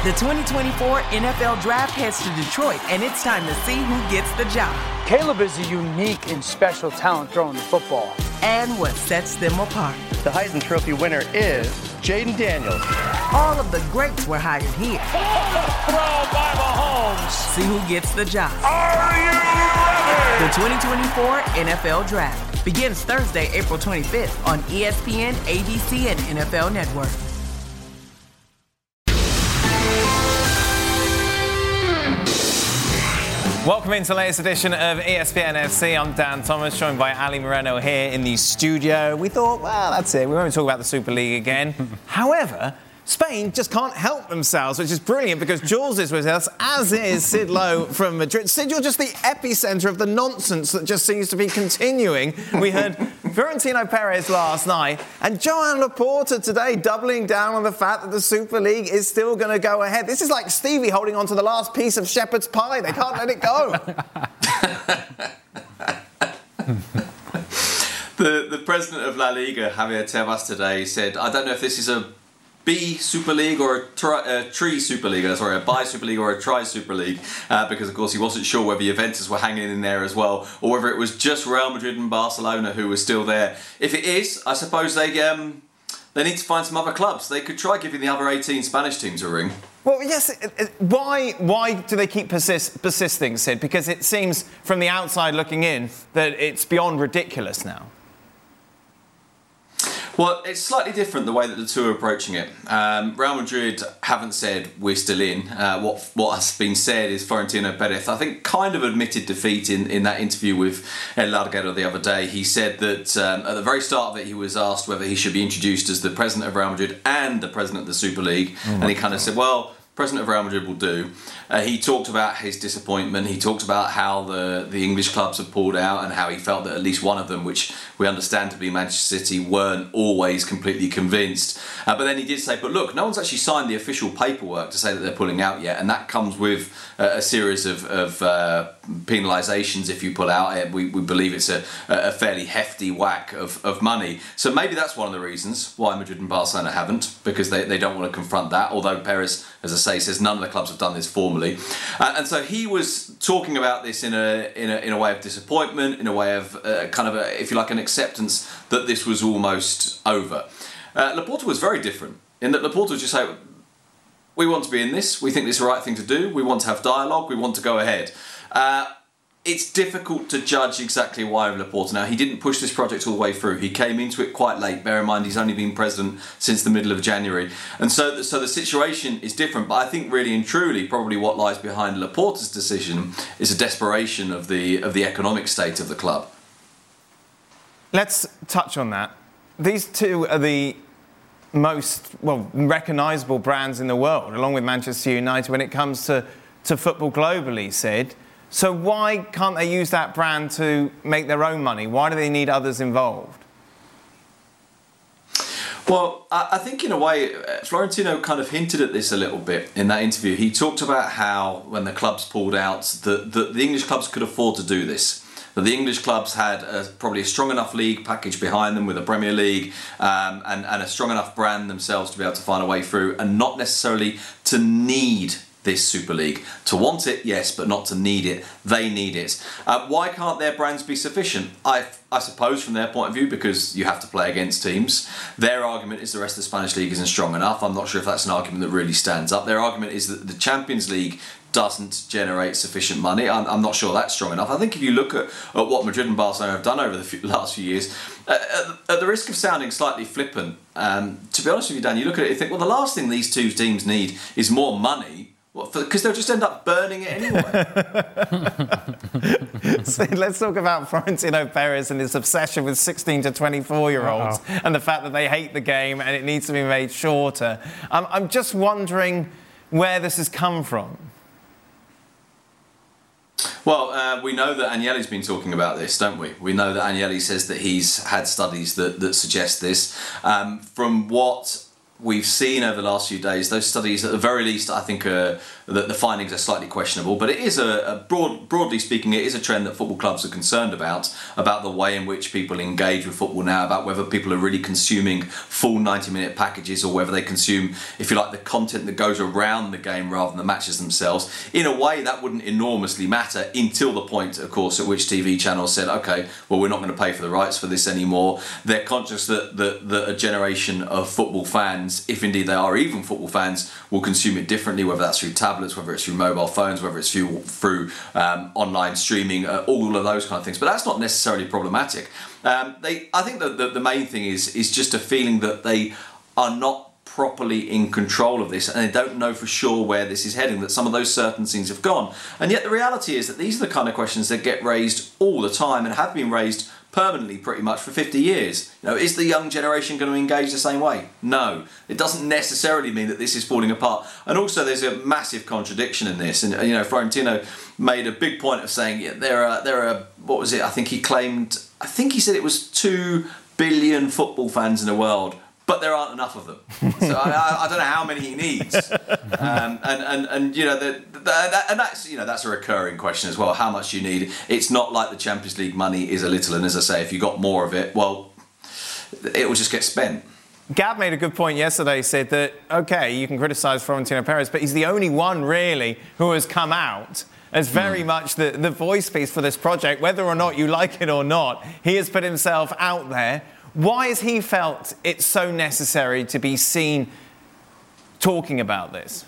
The 2024 NFL Draft heads to Detroit, and it's time to see who gets the job. Caleb is a unique and special talent throwing the football. And what sets them apart. The Heisman Trophy winner is Jaden Daniels. All of the greats were hired here. Throw by Mahomes. See who gets the job. Are you ready? The 2024 NFL Draft begins Thursday, April 25th on ESPN, ABC, and NFL Network. Welcome into the latest edition of ESPN FC. I'm Dan Thomas, joined by Ali Moreno here in the studio. We thought, well, that's it. We won't talk about the Super League again. However, Spain just can't help themselves, which is brilliant because Jules is with us, as is Sid Lowe from Madrid. Sid, you're just the epicenter of the nonsense that just seems to be continuing. We heard Florentino Perez last night and Joan Laporta today doubling down on the fact that the Super League is still going to go ahead. This is like Stevie holding on to the last piece of shepherd's pie. They can't let it go. The president of La Liga, Javier Tebas, today said, I don't know if this is a B Super League or a Tri Super League, sorry, a Bi Super League or a Tri Super League, because of course he wasn't sure whether Juventus were hanging in there as well, or whether it was just Real Madrid and Barcelona who were still there. If it is, I suppose they need to find some other clubs. They could try giving the other 18 Spanish teams a ring. Well, yes. Why do they keep persisting, Sid? Because it seems from the outside looking in that it's beyond ridiculous now. Well, it's slightly different the way that the two are approaching it. Real Madrid haven't said we're still in. What has been said is Florentino Perez, I think, kind of admitted defeat in that interview with El Larguero the other day. He said that at the very start of it, he was asked whether he should be introduced as the president of Real Madrid and the president of the Super League. And he kind of said, well, president of Real Madrid will do. He talked about his disappointment. He talked about how the English clubs have pulled out and how he felt that at least one of them, which we understand to be Manchester City, weren't always completely convinced. But then he did say, but look, no one's actually signed the official paperwork to say that they're pulling out yet, and that comes with a series of penalisations if you pull out. We believe it's a fairly hefty whack of money. So maybe that's one of the reasons why Madrid and Barcelona haven't, because they don't want to confront that, although Perez, as I say, says none of the clubs have done this formally. And so he was talking about this in a way of disappointment, in a way of if you like, an acceptance that this was almost over. Laporta was very different in that Laporta was just saying, we want to be in this, we think this is the right thing to do, we want to have dialogue, we want to go ahead. It's difficult to judge exactly why Laporta. Now, he didn't push this project all the way through. He came into it quite late. Bear in mind, he's only been president since the middle of January. And so the situation is different. But I think really and truly, probably what lies behind Laporta's decision is a desperation of the economic state of the club. Let's touch on that. These two are the most, recognisable brands in the world, along with Manchester United, when it comes to football globally, Sid. So why can't they use that brand to make their own money? Why do they need others involved? Well, I think in a way, Florentino kind of hinted at this a little bit in that interview. He talked about how when the clubs pulled out, the English clubs could afford to do this. That the English clubs had probably a strong enough league package behind them with a Premier League and a strong enough brand themselves to be able to find a way through, and not necessarily to need this Super League. To want it, yes, but not to need it. They need it. Why can't their brands be sufficient? I suppose from their point of view, because you have to play against teams. Their argument is the rest of the Spanish League isn't strong enough. I'm not sure if that's an argument that really stands up. Their argument is that the Champions League doesn't generate sufficient money. I'm not sure that's strong enough. I think if you look at what Madrid and Barcelona have done over the last few years, at the risk of sounding slightly flippant, to be honest with you, Dan, you look at it and think, well, the last thing these two teams need is more money. Because they'll just end up burning it anyway. So let's talk about Florentino Perez and his obsession with 16 to 24-year-olds and the fact that they hate the game and it needs to be made shorter. I'm just wondering where this has come from. Well, we know that Agnelli's been talking about this, don't we? We know that Agnelli says that he's had studies that suggest this. From what we've seen over the last few days, those studies, at the very least, I think that the findings are slightly questionable. But it is broadly speaking, it is a trend that football clubs are concerned about the way in which people engage with football now, about whether people are really consuming full 90-minute packages or whether they consume, if you like, the content that goes around the game rather than the matches themselves. In a way, that wouldn't enormously matter until the point, of course, at which TV channels said, OK, well, we're not going to pay for the rights for this anymore. They're conscious that a generation of football fans, if indeed they are even football fans, will consume it differently, whether that's through tablets, whether it's through mobile phones, whether it's through online streaming, all of those kind of things. But that's not necessarily problematic. I think that the main thing is just a feeling that they are not properly in control of this and they don't know for sure where this is heading, that some of those certain things have gone. And yet the reality is that these are the kind of questions that get raised all the time and have been raised permanently pretty much for 50 years. Is the young generation going to engage the same way? No. It doesn't necessarily mean that this is falling apart. And also there's a massive contradiction in this. And Florentino made a big point of saying there are what was it? I think he said it was 2 billion football fans in the world, but there aren't enough of them. So I don't know how many he needs. And that's a recurring question as well. How much do you need? It's not like the Champions League money is a little, and as I say, if you got more of it, well, it will just get spent. Gab made a good point yesterday, said that, OK, you can criticise Florentino Perez, but he's the only one really who has come out as very much the voice piece for this project, whether or not you like it or not. He has put himself out there. Why has he felt it's so necessary to be seen talking about this?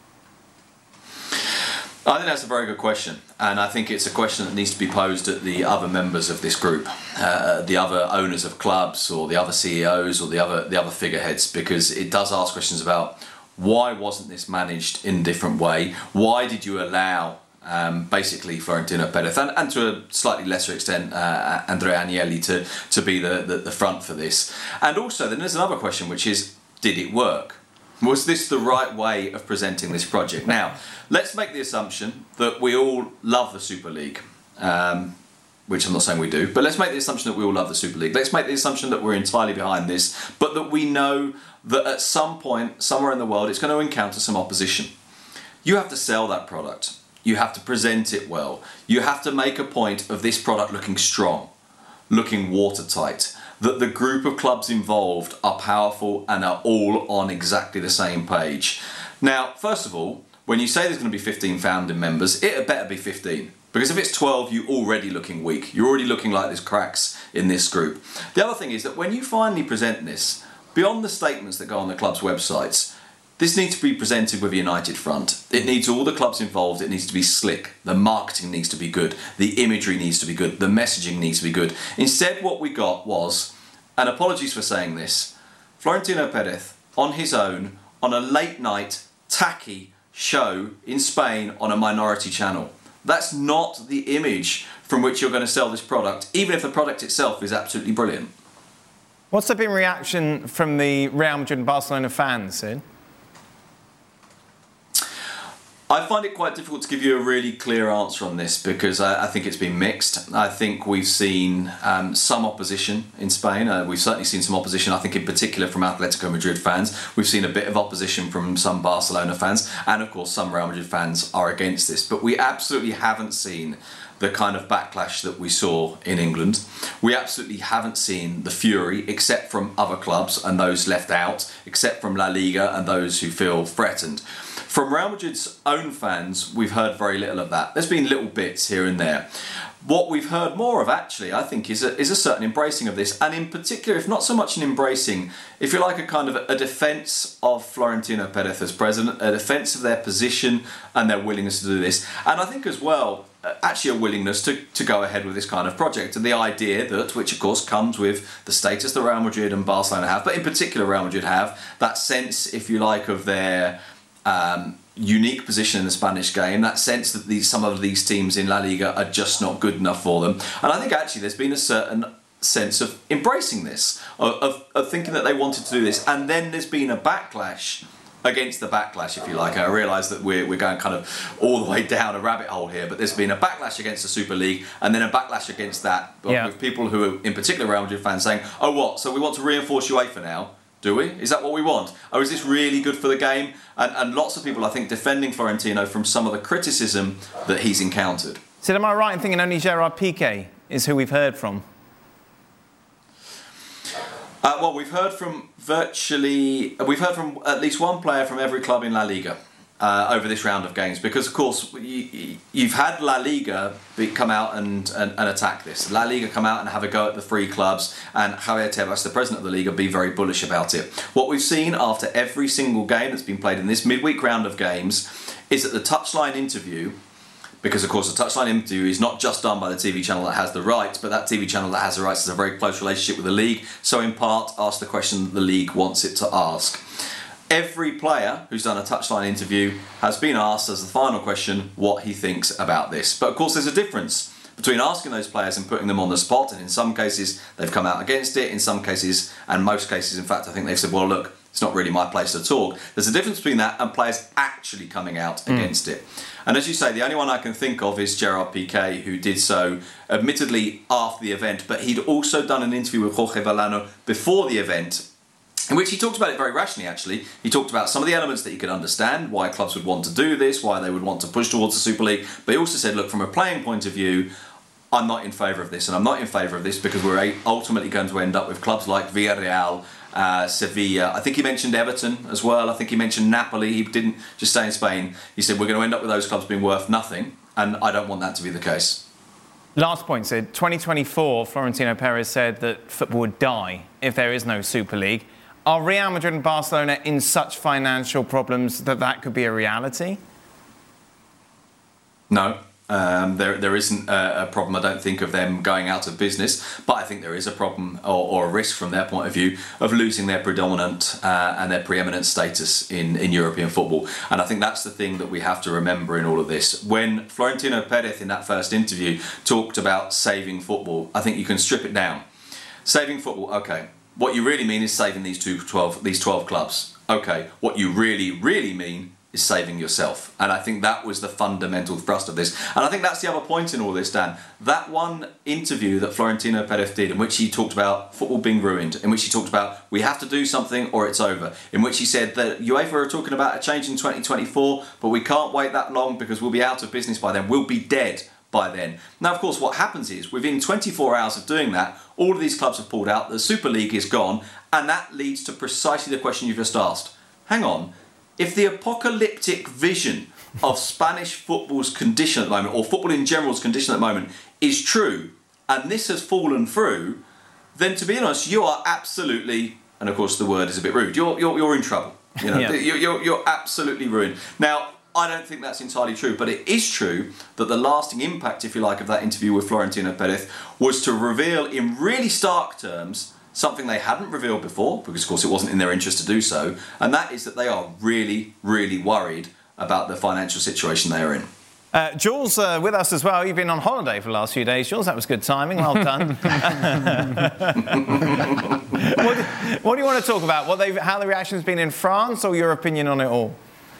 I think that's a very good question, and I think it's a question that needs to be posed at the other members of this group, the other owners of clubs or the other CEOs or the other figureheads, because it does ask questions about why wasn't this managed in a different way? Why did you allow basically Florentino Perez and to a slightly lesser extent Andrea Agnelli to be the front for this? And also then there's another question, which is, did it work? Was this the right way of presenting this project? Now, let's make the assumption that we all love the Super League, which I'm not saying we do, but let's make the assumption that we all love the Super League. Let's make the assumption that we're entirely behind this, but that we know that at some point, somewhere in the world, it's going to encounter some opposition. You have to sell that product. You have to present it well. You have to make a point of this product looking strong, looking watertight, that the group of clubs involved are powerful and are all on exactly the same page. Now, first of all, when you say there's going to be 15 founding members, it better be 15. Because if it's 12, you're already looking weak. You're already looking like there's cracks in this group. The other thing is that when you finally present this, beyond the statements that go on the club's websites, this needs to be presented with a united front. It needs all the clubs involved. It needs to be slick. The marketing needs to be good. The imagery needs to be good. The messaging needs to be good. Instead, what we got was, and apologies for saying this, Florentino Perez on his own, on a late night, tacky show in Spain on a minority channel. That's not the image from which you're going to sell this product, even if the product itself is absolutely brilliant. What's the been reaction from the Real Madrid and Barcelona fans, Sid? I find it quite difficult to give you a really clear answer on this because I think it's been mixed. I think we've seen some opposition in Spain. We've certainly seen some opposition, I think in particular from Atletico Madrid fans. We've seen a bit of opposition from some Barcelona fans, and of course some Real Madrid fans are against this. But we absolutely haven't seen the kind of backlash that we saw in England. We absolutely haven't seen the fury, except from other clubs and those left out, except from La Liga and those who feel threatened. From Real Madrid's own fans, we've heard very little of that. There's been little bits here and there. What we've heard more of, actually, I think, is a certain embracing of this. And in particular, if not so much an embracing, if you like, a kind of a defence of Florentino Perez as president, a defence of their position and their willingness to do this. And I think as well, actually a willingness to go ahead with this kind of project. And the idea that, which of course comes with the status that Real Madrid and Barcelona have, but in particular Real Madrid have, that sense, if you like, of their unique position in the Spanish game, that sense that some of these teams in La Liga are just not good enough for them. And I think actually there's been a certain sense of embracing this, of thinking that they wanted to do this. And then there's been a backlash against the backlash, if you like. I realise that we're going kind of all the way down a rabbit hole here, but there's been a backlash against the Super League and then a backlash against that, with people who are, in particular Real Madrid fans, saying, oh what, so we want to reinforce UEFA now? Do we? Is that what we want? Or is this really good for the game? And lots of people, I think, defending Florentino from some of the criticism that he's encountered. So am I right in thinking only Gerard Piqué is who we've heard from? Well, we've heard from at least one player from every club in La Liga over this round of games, because of course you've had La Liga come out and attack this. La Liga come out and have a go at the three clubs, and Javier Tebas, the president of the Liga, be very bullish about it. What we've seen after every single game that's been played in this midweek round of games is that the touchline interview, because of course the touchline interview is not just done by the TV channel that has the rights, but that TV channel that has the rights has a very close relationship with the league, so in part asks the question that the league wants it to ask. Every player who's done a touchline interview has been asked as the final question what he thinks about this. But of course there's a difference between asking those players and putting them on the spot, and in some cases they've come out against it, in some cases, and most cases in fact, I think they've said, well look, it's not really my place to talk. There's a difference between that and players actually coming out against it. And as you say, the only one I can think of is Gerard Piqué, who did so admittedly after the event, but he'd also done an interview with Jorge Vallano before the event, in which he talked about it very rationally, actually. He talked about some of the elements that he could understand, why clubs would want to do this, why they would want to push towards the Super League. But he also said, look, from a playing point of view, I'm not in favour of this. And I'm not in favour of this because we're ultimately going to end up with clubs like Villarreal, Sevilla. I think he mentioned Everton as well. I think he mentioned Napoli. He didn't just stay in Spain. He said, we're going to end up with those clubs being worth nothing. And I don't want that to be the case. Last point, Sid. 2024, Florentino Perez said that football would die if there is no Super League. Are Real Madrid and Barcelona in such financial problems that could be a reality? No. There isn't a problem, I don't think, of them going out of business, but I think there is a problem or a risk from their point of view of losing their predominant and their preeminent status in European football. And I think that's the thing that we have to remember in all of this. When Florentino Perez in that first interview talked about saving football, I think you can strip it down. Saving football, okay. What you really mean is saving these 12 clubs. Okay, what you really, really mean is saving yourself. And I think that was the fundamental thrust of this. And I think that's the other point in all this, Dan. That one interview that Florentino Perez did, in which he talked about football being ruined, in which he talked about we have to do something or it's over, in which he said that UEFA are talking about a change in 2024, but we can't wait that long because we'll be out of business by then. We'll be dead by then. Now, of course, what happens is, within 24 hours of doing that, all of these clubs have pulled out, the Super League is gone, and that leads to precisely the question you just asked. Hang on, if the apocalyptic vision of Spanish football's condition at the moment, or football in general's condition at the moment, is true, and this has fallen through, then to be honest, you are absolutely, and of course the word is a bit rude, you're in trouble. You know, yeah. You're absolutely ruined. Now, I don't think that's entirely true, but it is true that the lasting impact, if you like, of that interview with Florentino Perez was to reveal in really stark terms something they hadn't revealed before, because of course it wasn't in their interest to do so, and that is that they are really, really worried about the financial situation they are in. Jules, with us as well. You've been on holiday for the last few days, Jules. That was good timing. Well done. What do you want to talk about? How the reaction's been in France, or your opinion on it all?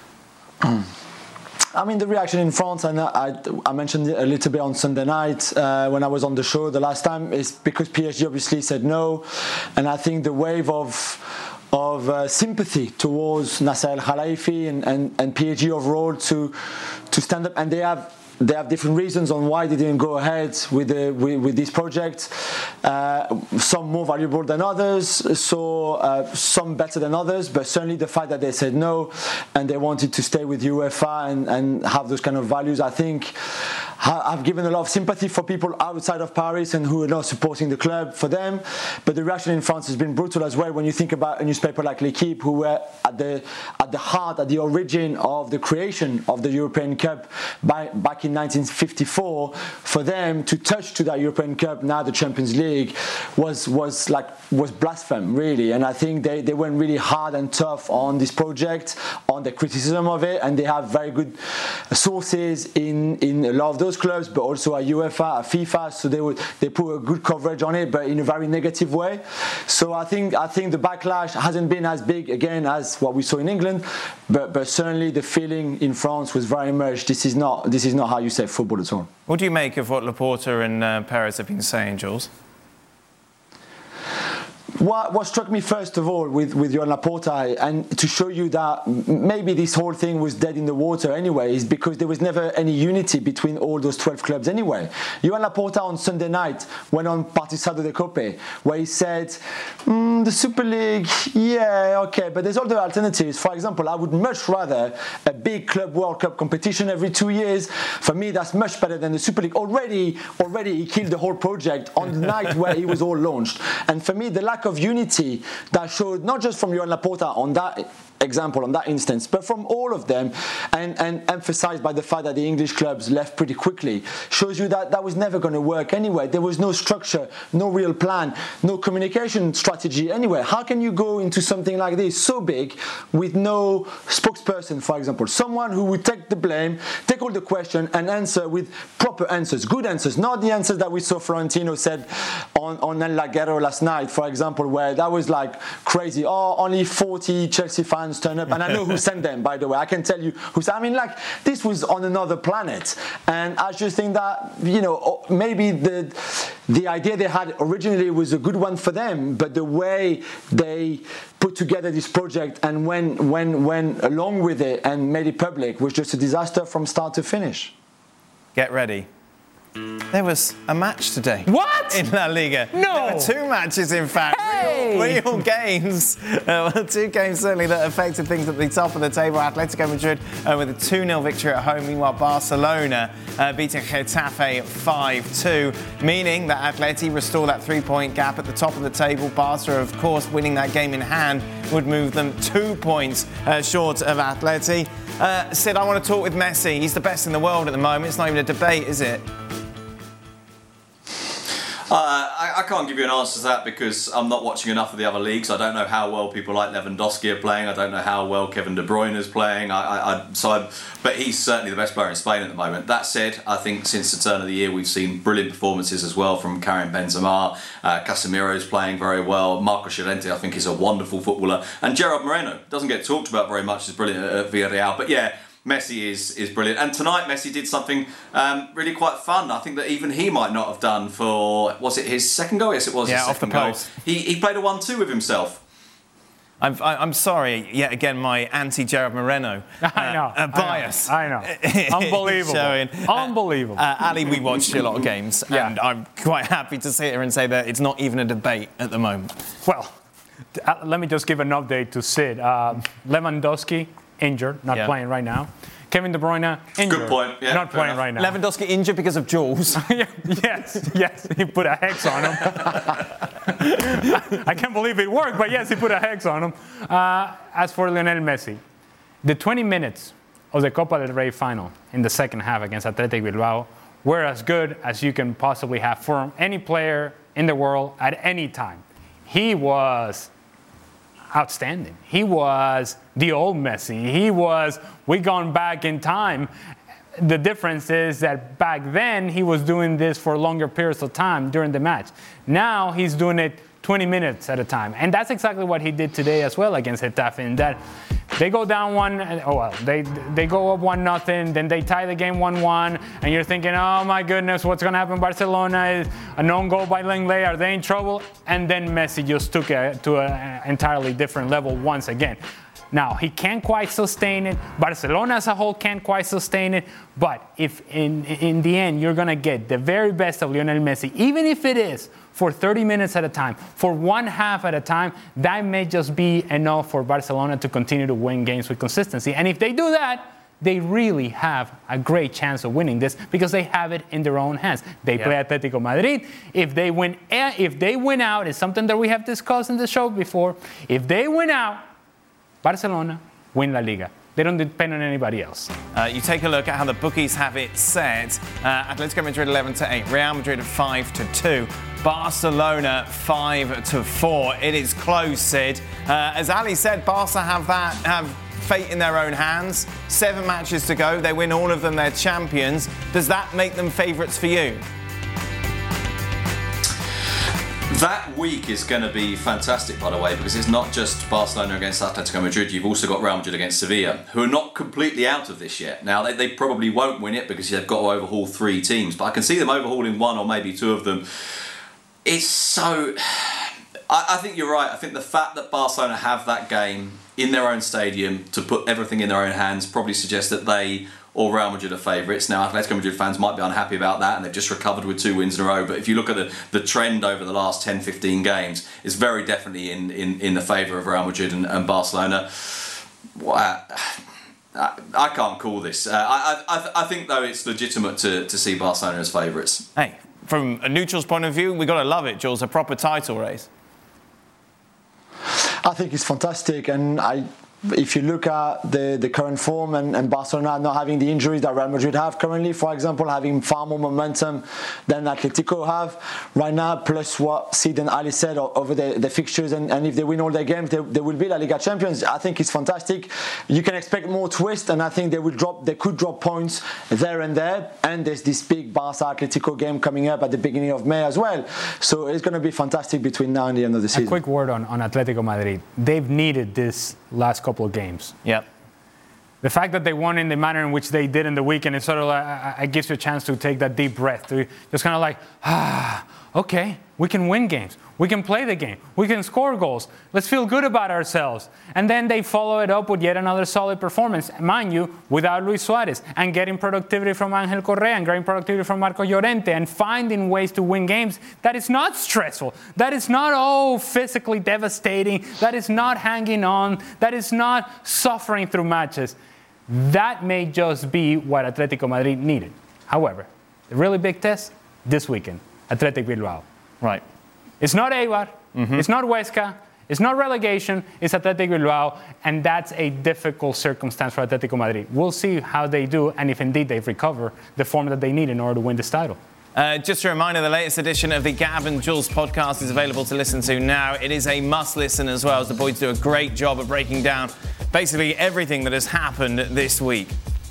I mean, the reaction in France, and I mentioned it a little bit on Sunday night when I was on the show the last time, is because PSG obviously said no, and I think the wave of sympathy towards Nasser El Khelaifi and PSG overall to stand up, and they have different reasons on why they didn't go ahead with this project. Some more valuable than others, some better than others, but certainly the fact that they said no and they wanted to stay with UEFA and have those kind of values, I think I've given a lot of sympathy for people outside of Paris and who are not supporting the club for them. But the reaction in France has been brutal as well when you think about a newspaper like L'Équipe, who were at the heart, at the origin of the creation of the European Cup back in 1954. For them to touch to that European Cup, now the Champions League, was blasphemy, really. And I think they went really hard and tough on this project, on the criticism of it, and they have very good sources in a lot of those clubs, but also at UEFA, at FIFA, so they put a good coverage on it, but in a very negative way. So I think the backlash hasn't been as big again as what we saw in England, but certainly the feeling in France was very much this is not how you save football at all. What do you make of what Laporta and Perez have been saying, Jules? what struck me first of all with Joan Laporta, and to show you that maybe this whole thing was dead in the water anyway, is because there was never any unity between all those 12 clubs anyway. Joan Laporta on Sunday night went on Partisado de Cope, where he said, the Super League, yeah, okay, but there's other alternatives. For example, I would much rather a big Club World Cup competition every 2 years. For me, that's much better than the Super League. Already he killed the whole project on the night where he was all launched. And for me, the lack of unity that showed not just from Joan Laporta on that example, on that instance, but from all of them, and emphasized by the fact that the English clubs left pretty quickly, shows you that that was never going to work anyway. There was no structure, no real plan, no communication strategy anyway. How can you go into something like this so big with no spokesperson, for example, someone who would take the blame, take all the question and answer with proper answers, good answers, not the answers that we saw Florentino said on El Laguero last night, for example, where that was like crazy. Oh, only 40 Chelsea fans turn up, and I know who sent them, by the way. I can tell you who sent. I mean, like, this was on another planet, and I just think that, you know, maybe the idea they had originally was a good one for them, but the way they put together this project and went along with it and made it public was just a disaster from start to finish. Get ready. There was a match today. What? In La Liga. No. There were two matches, in fact. Hey. Real games. Two games certainly that affected things at the top of the table. Atletico Madrid with a 2-0 victory at home. Meanwhile, Barcelona beating Getafe 5-2, meaning that Atleti restore that 3-point gap at the top of the table. Barca, of course, winning that game in hand would move them 2 points short of Atleti. Sid, I want to talk with Messi. He's the best in the world at the moment. It's not even a debate, is it? I can't give you an answer to that because I'm not watching enough of the other leagues. I don't know how well people like Lewandowski are playing. I don't know how well Kevin De Bruyne is playing. But he's certainly the best player in Spain at the moment. That said, I think since the turn of the year we've seen brilliant performances as well from Karim Benzema. Casemiro's playing very well. Marco Llorente, I think, is a wonderful footballer. And Gerard Moreno doesn't get talked about very much. Is brilliant at Villarreal. But yeah, Messi is brilliant, and tonight Messi did something really quite fun. I think that even he might not have done for, was it his second goal? Yes, it was his second goal. He played a 1-2 with himself. I'm sorry, yet again, my anti-Gerard Moreno bias. I know. Unbelievable. Unbelievable. Ali, we watched a lot of games, and I'm quite happy to sit here and say that it's not even a debate at the moment. Well, let me just give an update to Sid. Lewandowski, injured, not playing right now. Kevin De Bruyne, injured. Good point. Yeah, not playing right now. Lewandowski injured because of Jules. Yes. He put a hex on him. I can't believe it worked, but yes, he put a hex on him. As for Lionel Messi, the 20 minutes of the Copa del Rey final in the second half against Athletic Bilbao were as good as you can possibly have for any player in the world at any time. He was outstanding. He was the old Messi. We've gone back in time. The difference is that back then he was doing this for longer periods of time during the match. Now he's doing it 20 minutes at a time. And that's exactly what he did today as well against Getafe, in that they go down they go up 1-0, then they tie the game 1-1, and you're thinking, oh my goodness, what's going to happen? Barcelona is a known goal by Lenglet. Are they in trouble? And then Messi just took it to an entirely different level once again. Now, he can't quite sustain it. Barcelona as a whole can't quite sustain it. But if in the end you're going to get the very best of Lionel Messi, even if it is for 30 minutes at a time, for one half at a time, that may just be enough for Barcelona to continue to win games with consistency. And if they do that, they really have a great chance of winning this because they have it in their own hands. They play Atletico Madrid. If they win out, it's something that we have discussed in the show before. If they win out, Barcelona win La Liga. They don't depend on anybody else. You take a look at how the bookies have it set. Atletico Madrid 11-8, Real Madrid 5-2, Barcelona 5-4. It is close, Sid. As Ali said, Barca have fate in their own hands. 7 matches to go. They win all of them. They're champions. Does that make them favourites for you? That week is going to be fantastic, by the way, because it's not just Barcelona against Atletico Madrid. You've also got Real Madrid against Sevilla, who are not completely out of this yet. Now, they probably won't win it because they've got to overhaul 3 teams, but I can see them overhauling 1 or maybe 2 of them. It's so... I think you're right. I think the fact that Barcelona have that game in their own stadium to put everything in their own hands probably suggests that they or Real Madrid are favourites. Now, Atletico Madrid fans might be unhappy about that, and they've just recovered with 2 wins in a row. But if you look at the trend over the last 10, 15 games, it's very definitely in the favour of Real Madrid and Barcelona. I can't call this. I think, though, it's legitimate to see Barcelona as favourites. Hey, from a neutral's point of view, we've got to love it, Jules, a proper title race. I think it's fantastic, and if you look at the current form and Barcelona not having the injuries that Real Madrid have currently, for example, having far more momentum than Atletico have right now, plus what Sid and Ali said over the fixtures, and if they win all their games, they will be La Liga champions. I think it's fantastic. You can expect more twist, and I think they could drop points there and there, and there's this big Barca-Atletico game coming up at the beginning of May as well. So it's going to be fantastic between now and the end of the season. A quick word on Atletico Madrid. They've needed this last couple of games. Yep. The fact that they won in the manner in which they did in the weekend, it sort of it gives you a chance to take that deep breath, to just kind of like, okay, we can win games. We can play the game. We can score goals. Let's feel good about ourselves. And then they follow it up with yet another solid performance, mind you, without Luis Suarez, and getting productivity from Angel Correa and getting productivity from Marco Llorente, and finding ways to win games that is not stressful, that is not physically devastating, that is not hanging on, that is not suffering through matches. That may just be what Atletico Madrid needed. However, the really big test this weekend, Athletic Bilbao. Right. It's not Eibar, it's not Huesca, it's not relegation, it's Athletic Bilbao, and that's a difficult circumstance for Atletico Madrid. We'll see how they do, and if indeed they've recovered the form that they need in order to win this title. Just a reminder, the latest edition of the Gav and Jules podcast is available to listen to now. It is a must-listen as well, as the boys do a great job of breaking down basically everything that has happened this week.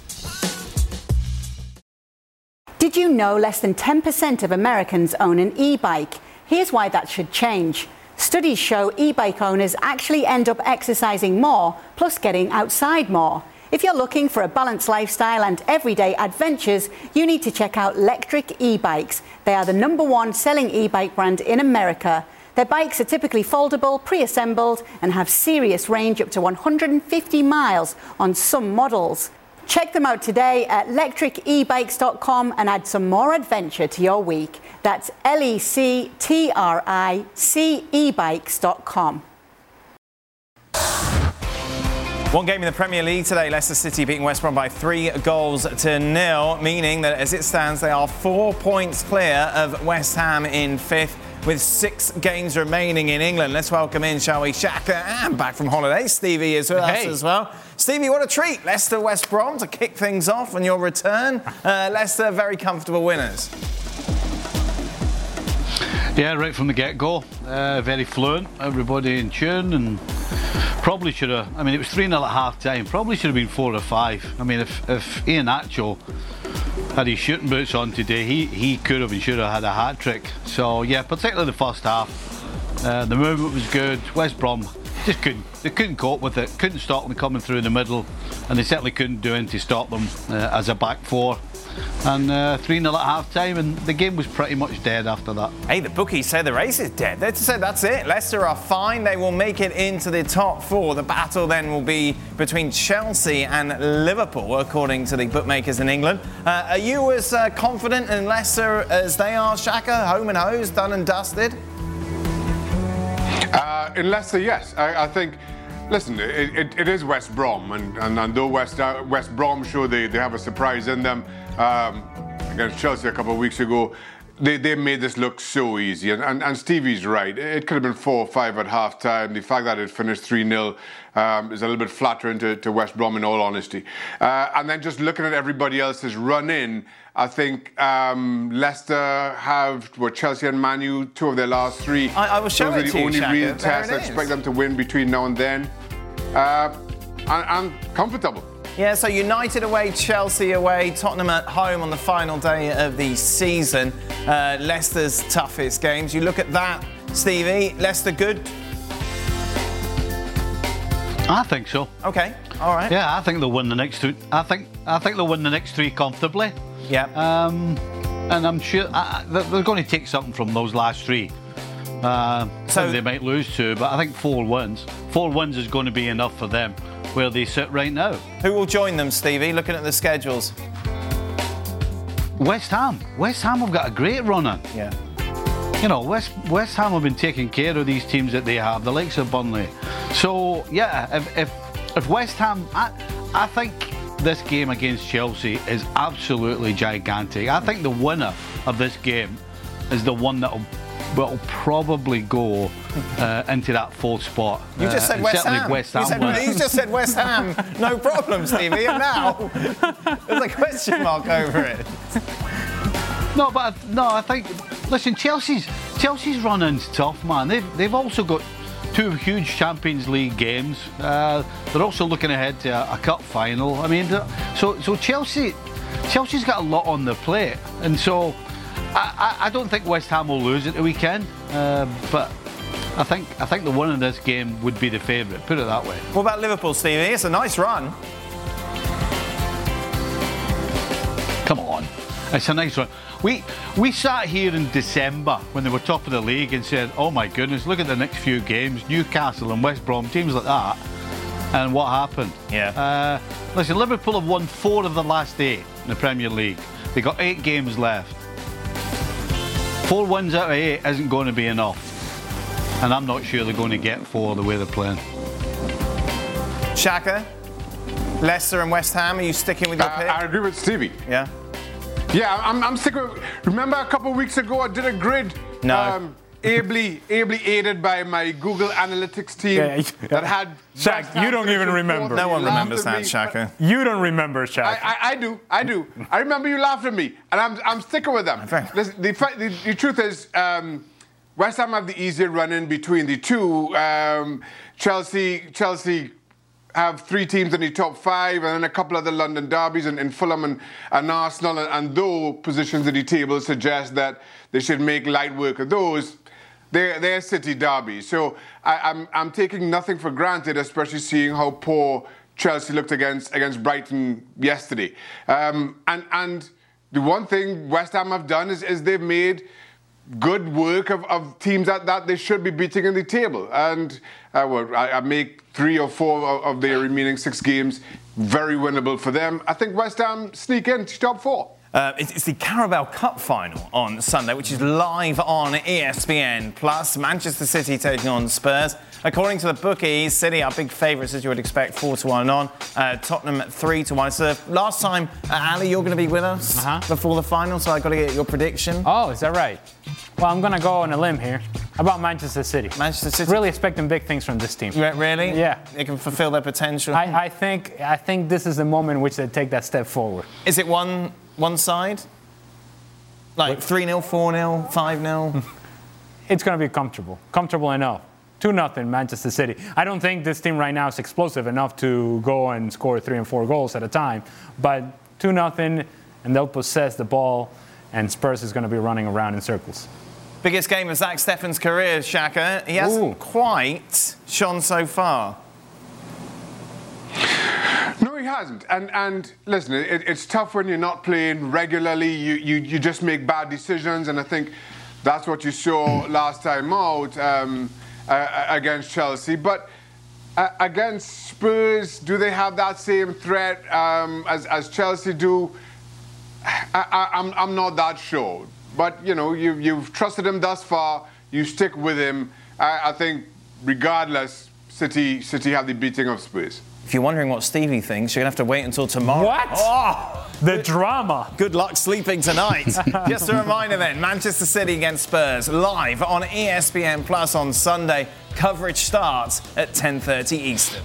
Did you know less than 10% of Americans own an e-bike? Here's why that should change. Studies show e-bike owners actually end up exercising more, plus getting outside more. If you're looking for a balanced lifestyle and everyday adventures, you need to check out Lectric e-bikes. They are the #1 selling e-bike brand in America. Their bikes are typically foldable, pre-assembled, and have serious range up to 150 miles on some models. Check them out today at lectricebikes.com and add some more adventure to your week. That's lectricebikes.com. One game in the Premier League today, Leicester City beating West Brom by 3-0, meaning that as it stands, they are 4 points clear of West Ham in 5th, with 6 games remaining in England. Let's welcome in, shall we, Shaka, and back from holiday, Stevie is with us as well. Stevie, what a treat. Leicester West Brom to kick things off on your return. Leicester, very comfortable winners. Yeah, right from the get-go. Very fluent, everybody in tune, and probably should have, it was 3-0 at half-time, probably should have been 4 or 5. If Iheanacho had his shooting boots on today, he could have and should have had a hat-trick. So, yeah, particularly the first half. The movement was good. West Brom just couldn't cope with it, couldn't stop them coming through the middle, and they certainly couldn't do anything to stop them as a back four. And 3-0 at half-time, and the game was pretty much dead after that. Hey, the bookies say the race is dead. They said that's it. Leicester are fine. They will make it into the top 4. The battle then will be between Chelsea and Liverpool, according to the bookmakers in England. Are you as confident in Leicester as they are, Shaka? Home and hose, done and dusted? In Leicester, yes. I think... Listen, it is West Brom, and though West Brom show they have a surprise in them against Chelsea a couple of weeks ago, they made this look so easy. And Stevie's right. It could have been 4 or 5 at half-time. The fact that it finished 3-0 is a little bit flattering to West Brom, in all honesty. And then just looking at everybody else's run-in, I think Leicester have Chelsea and Man U, 2 of their last 3. I will show it to you, Those are the only Shaka. real tests I expect them to win between now and then. And comfortable. Yeah, so United away, Chelsea away, Tottenham at home on the final day of the season. Leicester's toughest games. You look at that, Stevie, Leicester good? I think so. Okay, all right. Yeah, I think they'll win the next 2. I think they'll win the next 3 comfortably. Yeah. And I'm sure they're going to take something from those last 3. So they might lose 2, but I think 4 wins. 4 wins is going to be enough for them where they sit right now. Who will join them, Stevie, looking at the schedules? West Ham. West Ham have got a great run in. Yeah. You know, West Ham have been taking care of these teams that they have, the likes of Burnley. So, yeah, if West Ham... I think this game against Chelsea is absolutely gigantic. I think the winner of this game is the one that will probably go into that 4th spot. You just said West Ham. You just said West Ham. No problem, Stevie. And now there's a question mark over it. No, I think. Listen, Chelsea's run-in's tough, man. They've also got 2 huge Champions League games. They're also looking ahead to a cup final. I mean, so Chelsea's got a lot on their plate, and so. I don't think West Ham will lose at the weekend, but I think the winner of this game would be the favourite. Put it that way. What about Liverpool, Stevie? It's a nice run. Come on, it's a nice run. We sat here in December when they were top of the league and said, "Oh my goodness, look at the next few games: Newcastle and West Brom, teams like that." And what happened? Yeah. Listen, Liverpool have won 4 of the last 8 in the Premier League. They got 8 games left. 4 wins out of 8 isn't going to be enough. And I'm not sure they're going to get 4 the way they're playing. Shaka, Leicester and West Ham, are you sticking with your pick? I agree with Stevie. Yeah? Yeah, I'm sticking with... Remember a couple of weeks ago I did a grid? No. Ably aided by my Google Analytics team that had... Shaq, you don't even remember. No one remembers that, Shaka. You don't remember, Shaq. I do. I remember you laughed at me, and I'm sticking with them. Listen, the truth is, West Ham have the easier run-in between the 2. Chelsea have 3 teams in the top 5, and then a couple other London derbies in Fulham and Arsenal, and though positions at the table suggest that they should make light work of those, they're city derbies. So I'm taking nothing for granted, especially seeing how poor Chelsea looked against Brighton yesterday. And the one thing West Ham have done is they've made good work of teams that they should be beating in the table. And I make 3 or 4 of their remaining 6 games very winnable for them. I think West Ham sneak into top 4. It's the Carabao Cup final on Sunday, which is live on ESPN+. Plus, Manchester City taking on Spurs. According to the bookies, City are big favourites, as you would expect, 4-1 on. Tottenham 3-1. So last time, Ali, you're going to be with us before the final, so I've got to get your prediction. Oh, is that right? Well, I'm going to go on a limb here. About Manchester City. Manchester City? Really expecting big things from this team. Really? Yeah. They can fulfil their potential? I think this is the moment in which they take that step forward. Is it one side? Like 3-0, 4-0, 5-0? It's going to be comfortable enough. 2-0 Manchester City. I don't think this team right now is explosive enough to go and score 3 and 4 goals at a time, but 2-0, and they'll possess the ball, and Spurs is going to be running around in circles. Biggest game of Zach Steffen's career, Shaka. He hasn't quite shone so far. No, he hasn't. And listen, it's tough when you're not playing regularly. You just make bad decisions, and I think that's what you saw last time out against Chelsea. But against Spurs, do they have that same threat as Chelsea do? I'm not that sure. But, you know, you've trusted him thus far. You stick with him. I think, regardless, City have the beating of Spurs. If you're wondering what Stevie thinks, you're going to have to wait until tomorrow. What? Oh, the drama. Good luck sleeping tonight. Just a reminder then, Manchester City against Spurs, live on ESPN Plus on Sunday. Coverage starts at 10:30 Eastern.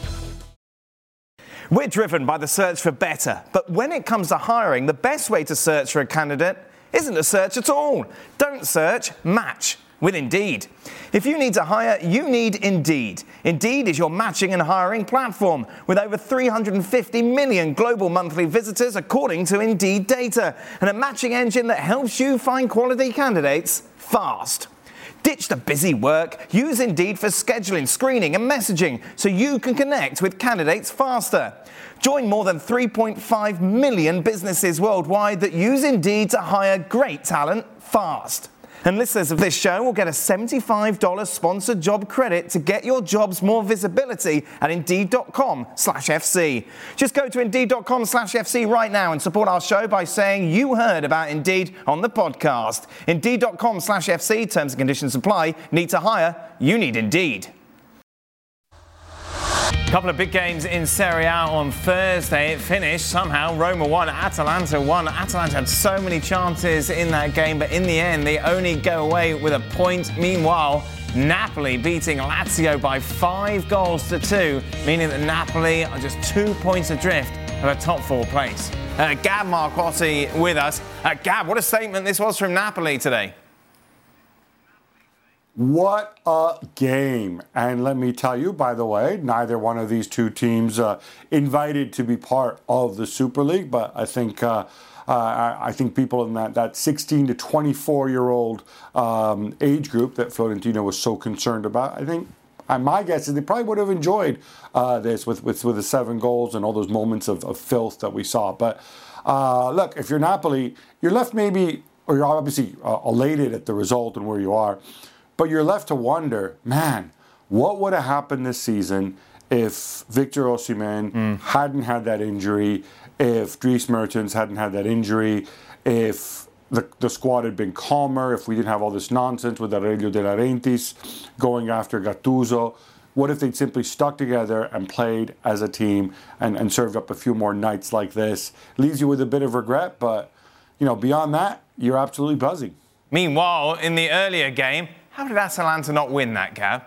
We're driven by the search for better, but when it comes to hiring, the best way to search for a candidate isn't to search at all. Don't search, match with Indeed. If you need to hire, you need Indeed. Indeed is your matching and hiring platform with over 350 million global monthly visitors according to Indeed data, and a matching engine that helps you find quality candidates fast. Ditch the busy work. Use Indeed for scheduling, screening and messaging so you can connect with candidates faster. Join more than 3.5 million businesses worldwide that use Indeed to hire great talent fast. And listeners of this show will get a $75 sponsored job credit to get your jobs more visibility at Indeed.com/FC. Just go to Indeed.com/FC right now and support our show by saying you heard about Indeed on the podcast. Indeed.com/FC, terms and conditions apply. Need to hire? You need Indeed. A couple of big games in Serie A on Thursday. It finished somehow. Roma won, Atalanta won. Atalanta had so many chances in that game, but in the end, they only go away with a point. Meanwhile, Napoli beating Lazio by 5-2, meaning that Napoli are just 2 points adrift of a top 4 place. Gab Marcotti with us. Gab, what a statement this was from Napoli today. What a game. And let me tell you, by the way, neither one of these two teams invited to be part of the Super League, but I think people in that 16 to 24-year-old age group that Florentino was so concerned about, I think my guess is they probably would have enjoyed this with the 7 goals and all those moments of filth that we saw. But look, if you're Napoli, you're left maybe, or you're obviously elated at the result and where you are, but you're left to wonder, man, what would have happened this season if Victor Osimhen hadn't had that injury, if Dries Mertens hadn't had that injury, if the squad had been calmer, if we didn't have all this nonsense with Aurelio De Laurentiis going after Gattuso. What if they'd simply stuck together and played as a team and served up a few more nights like this? Leaves you with a bit of regret, but beyond that, you're absolutely buzzing. Meanwhile, in the earlier game, how did Atalanta not win that, Gab?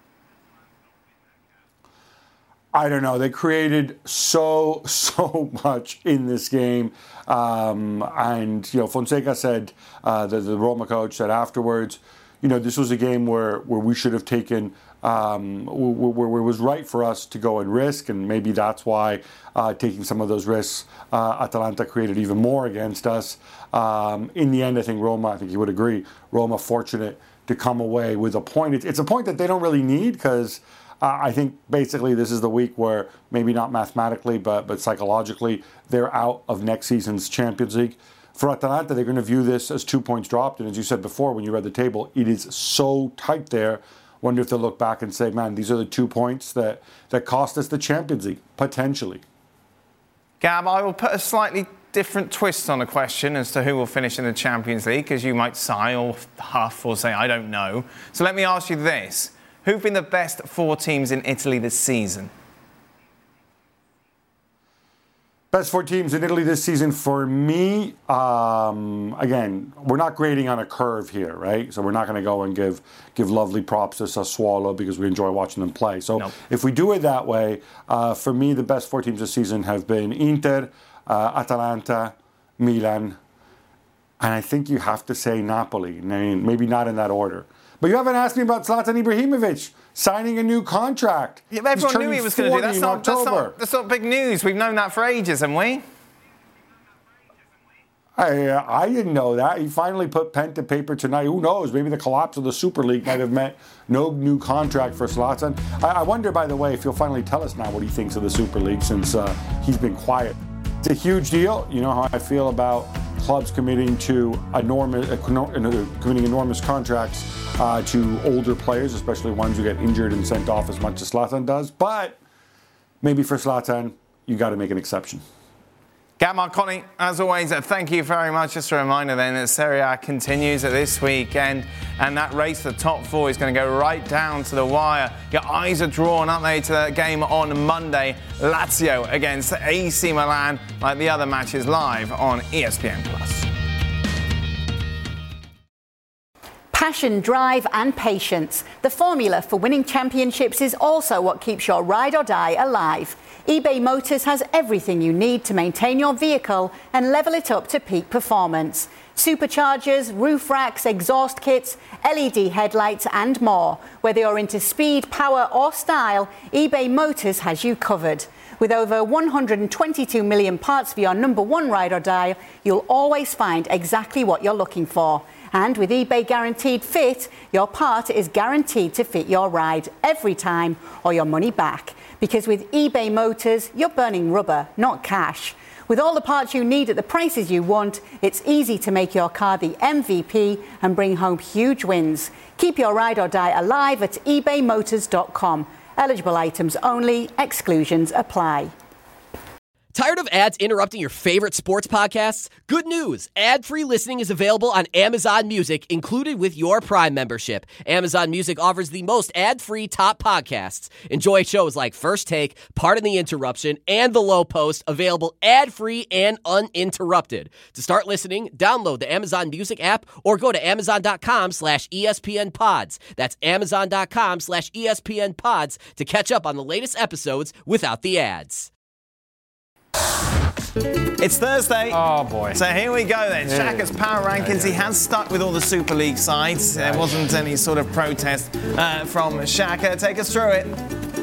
I don't know. They created so much in this game. And Fonseca said, the Roma coach said afterwards, this was a game where we should have taken, where it was right for us to go and risk. And maybe that's why taking some of those risks, Atalanta created even more against us. In the end, I think you would agree, Roma fortunate to come away with a point. It's a point that they don't really need because I think basically this is the week where maybe not mathematically but psychologically they're out of next season's Champions League. For Atalanta, they're going to view this as 2 points dropped. And as you said before, when you read the table, it is so tight there. Wonder if they'll look back and say, man, these are the 2 points that cost us the Champions League, potentially. Gab, I will put a slightly different twist on the question as to who will finish in the Champions League, because you might sigh or huff or say, I don't know. So let me ask you this. Who've been the best 4 teams in Italy this season? Best 4 teams in Italy this season for me, again, we're not grading on a curve here, right? So we're not going to go and give lovely props to Sassuolo because we enjoy watching them play. So If we do it that way, for me, the best 4 teams this season have been Inter, Atalanta, Milan, and I think you have to say Napoli. I mean, maybe not in that order. But you haven't asked me about Zlatan Ibrahimovic signing a new contract. Yeah, everyone knew he was going to do that. That's not big news. We've known that for ages, haven't we? I didn't know that. He finally put pen to paper tonight. Who knows? Maybe the collapse of the Super League might have meant no new contract for Zlatan. I wonder, by the way, if he'll finally tell us now what he thinks of the Super League since he's been quiet. It's a huge deal. You know how I feel about clubs committing to enormous contracts to older players, especially ones who get injured and sent off as much as Zlatan does. But maybe for Zlatan, you got to make an exception. Gab Marcotti, as always, thank you very much. Just a reminder then that Serie A continues this weekend, and that race to the top 4 is going to go right down to the wire. Your eyes are drawn, aren't they, to that game on Monday, Lazio against AC Milan, like the other matches, live on ESPN+. Passion, drive and patience. The formula for winning championships is also what keeps your ride or die alive. eBay Motors has everything you need to maintain your vehicle and level it up to peak performance. Superchargers, roof racks, exhaust kits, LED headlights and more. Whether you're into speed, power or style, eBay Motors has you covered. With over 122 million parts for your number 1 ride or die, you'll always find exactly what you're looking for. And with eBay Guaranteed Fit, your part is guaranteed to fit your ride every time or your money back. Because with eBay Motors, you're burning rubber, not cash. With all the parts you need at the prices you want, it's easy to make your car the MVP and bring home huge wins. Keep your ride or die alive at ebaymotors.com. Eligible items only. Exclusions apply. Tired of ads interrupting your favorite sports podcasts? Good news! Ad-free listening is available on Amazon Music, included with your Prime membership. Amazon Music offers the most ad-free top podcasts. Enjoy shows like First Take, Pardon the Interruption, and The Low Post, available ad-free and uninterrupted. To start listening, download the Amazon Music app or go to amazon.com/ESPN Pods. That's amazon.com/ESPN Pods to catch up on the latest episodes without the ads. It's Thursday. Oh, boy. So here we go then. Shaka's power rankings. He has stuck with all the Super League sides. There wasn't any sort of protest from Shaka. Take us through it.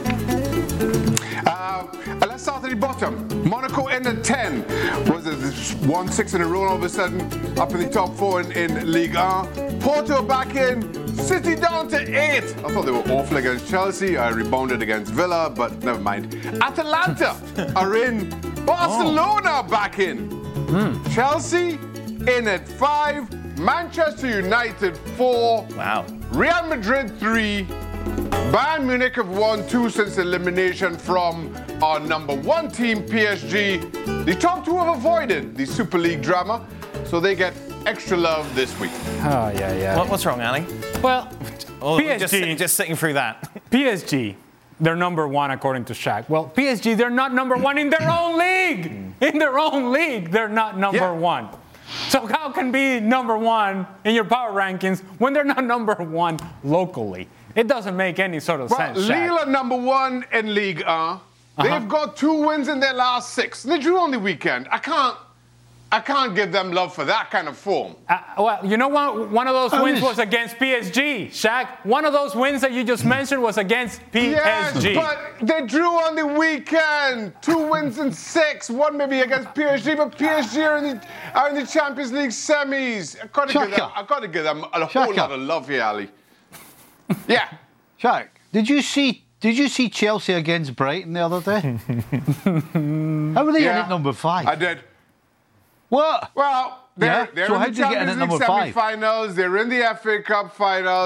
Let's start at the bottom. Monaco in at 10. Was it 1-6 in a row all of a sudden? Up in the top 4 in Ligue 1. Porto back in. City down to 8. I thought they were awful against Chelsea. I rebounded against Villa, but never mind. Atalanta are in. Barcelona back in. Chelsea in at 5. Manchester United 4. Wow. Real Madrid 3. Bayern Munich have won 2 since elimination from our number 1 team, PSG. The top 2 have avoided the Super League drama, so they get extra love this week. Oh, yeah. What's wrong, Ali? Well, PSG. Just sitting through that. PSG, they're number 1 according to Shaq. Well, PSG, they're not number 1 in their own league. In their own league, they're not number 1. So how can be number 1 in your power rankings when they're not number 1 locally? It doesn't make any sort of sense, Shaq. Lille are number 1 in Ligue 1. They've got 2 wins in their last 6. They drew on the weekend. I can't give them love for that kind of form. Well, you know what? One of those wins was against PSG, Shaq. One of those wins that you just mentioned was against PSG. Yes, but they drew on the weekend. 2 wins in 6. One maybe against PSG, but PSG are in the Champions League semis. I've got to give them a whole lot of love here, Ali. Yeah. Shaq, did you see Chelsea against Brighton the other day? How were they in at number 5? I did. What? Well, they're so in the Champions League semi-finals. They're in the FA Cup finals.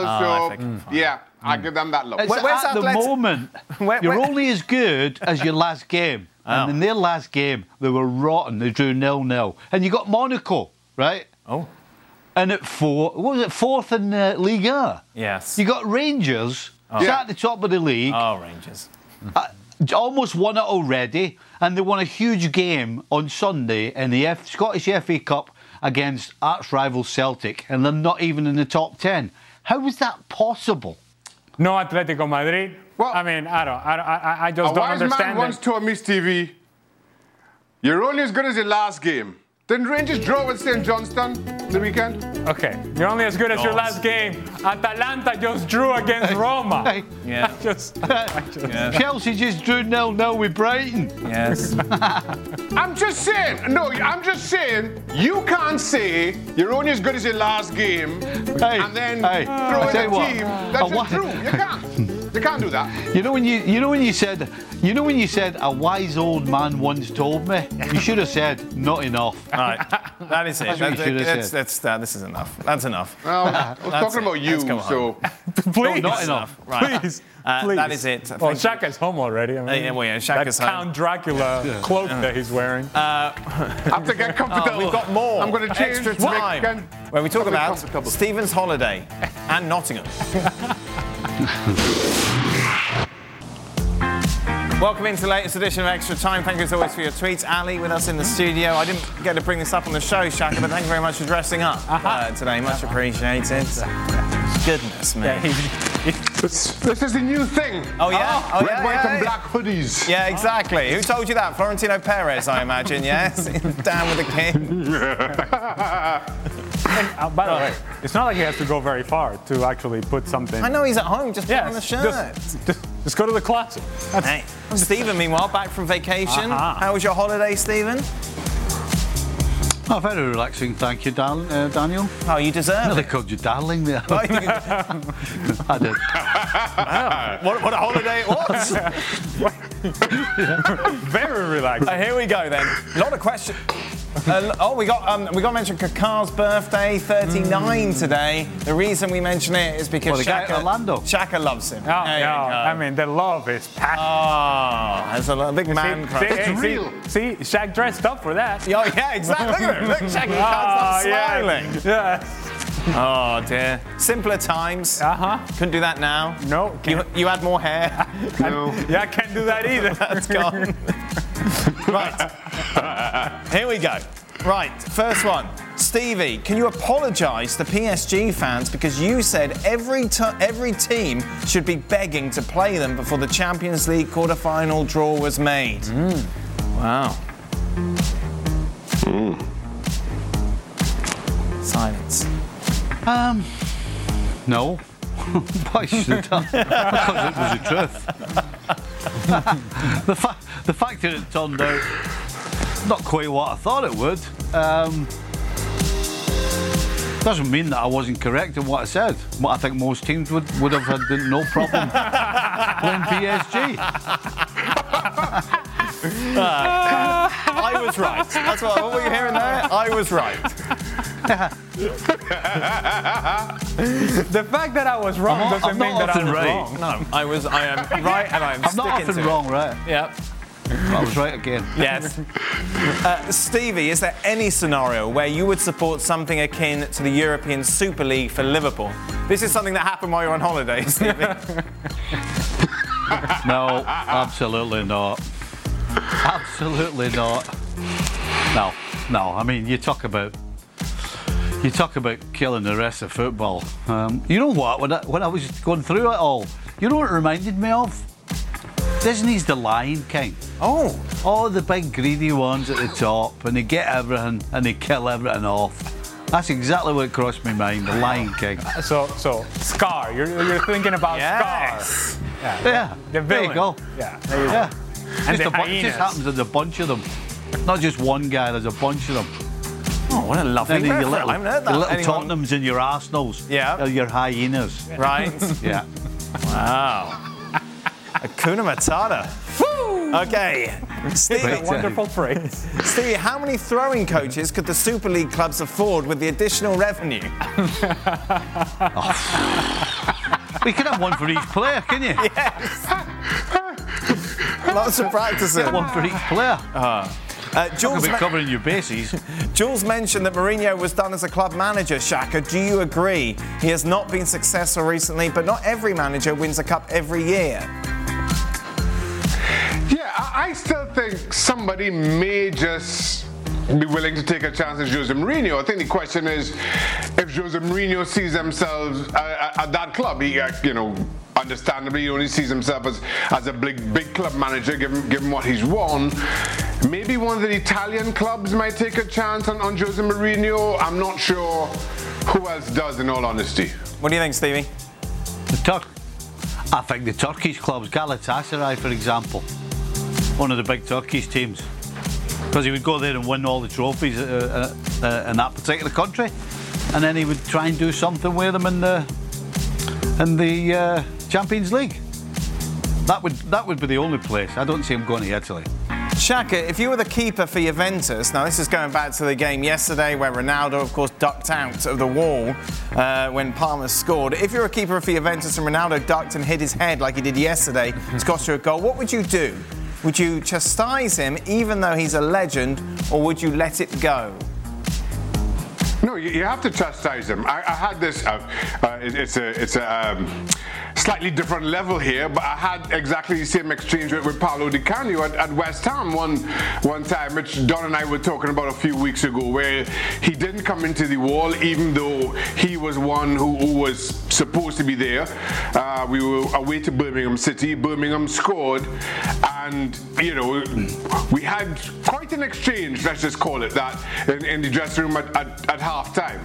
I give them that love. At the moment, you're only as good as your last game. And in their last game, they were rotten. They drew 0-0. And you got Monaco, right? Oh. And at 4, what was it, 4th in Ligue 1? Yes. You got Rangers, at the top of the league. Oh, Rangers. Almost won it already, and they won a huge game on Sunday in the Scottish FA Cup against arch-rival Celtic, and they're not even in the top 10. How is that possible? No Atletico Madrid. Well, I mean, I just don't understand. A wise man once told me, Stevie, you're only as good as your last game. Didn't Rangers draw with St. Johnstone the weekend? Okay, you're only as good as your last game. Atalanta just drew against Roma. Yeah. Chelsea just drew 0-0 with Brighton. Yes. I'm just saying, you can't say you're only as good as your last game and then throw in a team that just drew. You can't. You can't do that. You know when you said a wise old man once told me, you should have said not enough. All right, that is it. This is enough. That's enough. I was talking about you, so please, not enough. Right. Please. That is it. Well, Shaka's home already. I mean, Shaka's that Count Dracula cloak that he's wearing. I have to get comfortable. We've got more. I'm going to change extra time where we talk about Stephen's holiday and Nottingham. Welcome into the latest edition of Extra Time. Thank you as always for your tweets. Ali with us in the studio. I didn't get to bring this up on the show, Shaka, but thank you very much for dressing up today. Much appreciated. Goodness me. This is the new thing. Oh, yeah? Red, white and black hoodies. Yeah, exactly. Who told you that? Florentino Perez, I imagine, yes? Down with the king. By the way, it's not like he has to go very far to actually put something. I know he's at home, just put on the shirt. Just go to the closet. Hey, Stephen, meanwhile, back from vacation. How was your holiday, Stephen? Oh, very relaxing, thank you, Daniel. Oh, you deserve They it. called you darling there. Right. I did. Wow. What a holiday it was. Very relaxed. Here we go then. A lot of questions. We got to mention Kaká's birthday, 39 today. The reason we mention it is because the guy at Orlando. Shaka loves him. Oh, I mean, the love is passionate. Oh, there's a big man crush. It's real. See, Shaq dressed up for that. Oh, yeah, exactly. Look at him. Look, Shaq can't stop smiling. Yeah. Oh, dear. Simpler times. Couldn't do that now. No. You had more hair. No. Yeah, I can't do that either. That's gone. Right. Here we go. Right, first one. Stevie, can you apologise to PSG fans because you said every team should be begging to play them before the Champions League quarter-final draw was made? Wow. Silence. No. Why should have done? Because it was the truth. The fact that it turned out not quite what I thought it would doesn't mean that I wasn't correct in what I said. What I think most teams would have had no problem playing PSG. I was right. That's what were you hearing there? I was right. The fact that I was wrong doesn't mean that I was wrong. No, I am right and I'm sticking not often to wrong, it. right? Yep. I was right again. Yes. Stevie, is there any scenario where you would support something akin to the European Super League for Liverpool? This is something that happened while you're on holiday, Stevie. No, absolutely not. Absolutely not. No. I mean, you talk about killing the rest of football. You know what? When I was going through it all, you know what it reminded me of? Disney's The Lion King. Oh. All the big greedy ones at the top, and they get everything and they kill everything off. That's exactly what crossed my mind, The Lion King. So Scar, you're thinking about Scar. Yeah. The villain. There you go. Yeah. There you go. And It just happens there's a bunch of them. Not just one guy, there's a bunch of them. Oh, what a lovely reference. I haven't heard that. Your little Tottenhams and your Arsenals. Yeah. Are your hyenas. Right. Yeah. Wow. Hakuna Matata. Woo! Okay. Stevie, wonderful phrase. Stevie, how many throwing coaches could the Super League clubs afford with the additional revenue? We could have one for each player, can you? Yes. Lots of practicing. One for each player. Jules covering your bases. Jules mentioned that Mourinho was done as a club manager, Shaka. Do you agree? He has not been successful recently, but not every manager wins a cup every year. Yeah, I still think somebody may just be willing to take a chance at Jose Mourinho. I think the question is if Jose Mourinho sees himself at that club. He, understandably, he only sees himself as a big club manager, given what he's won. Maybe one of the Italian clubs might take a chance on Jose Mourinho. I'm not sure who else does, in all honesty. What do you think, Stevie? I think the Turkish clubs, Galatasaray, for example, one of the big Turkish teams, because he would go there and win all the trophies in that particular country, and then he would try and do something with them in the Champions League. That would be the only place. I don't see him going to Italy. Shaka, if you were the keeper for Juventus, now this is going back to the game yesterday where Ronaldo, of course, ducked out of the wall when Parma scored. If you're a keeper for Juventus and Ronaldo ducked and hit his head like he did yesterday to cost you a goal, what would you do? Would you chastise him even though he's a legend, or would you let it go? No, you have to chastise him. I had this. It's a slightly different level here, but I had exactly the same exchange with Paolo Di Canio at West Ham one time, which Don and I were talking about a few weeks ago, where he didn't come into the wall, even though he was one who was supposed to be there. We were away to Birmingham City. Birmingham scored, and we had quite an exchange. Let's just call it that in the dressing room at half time.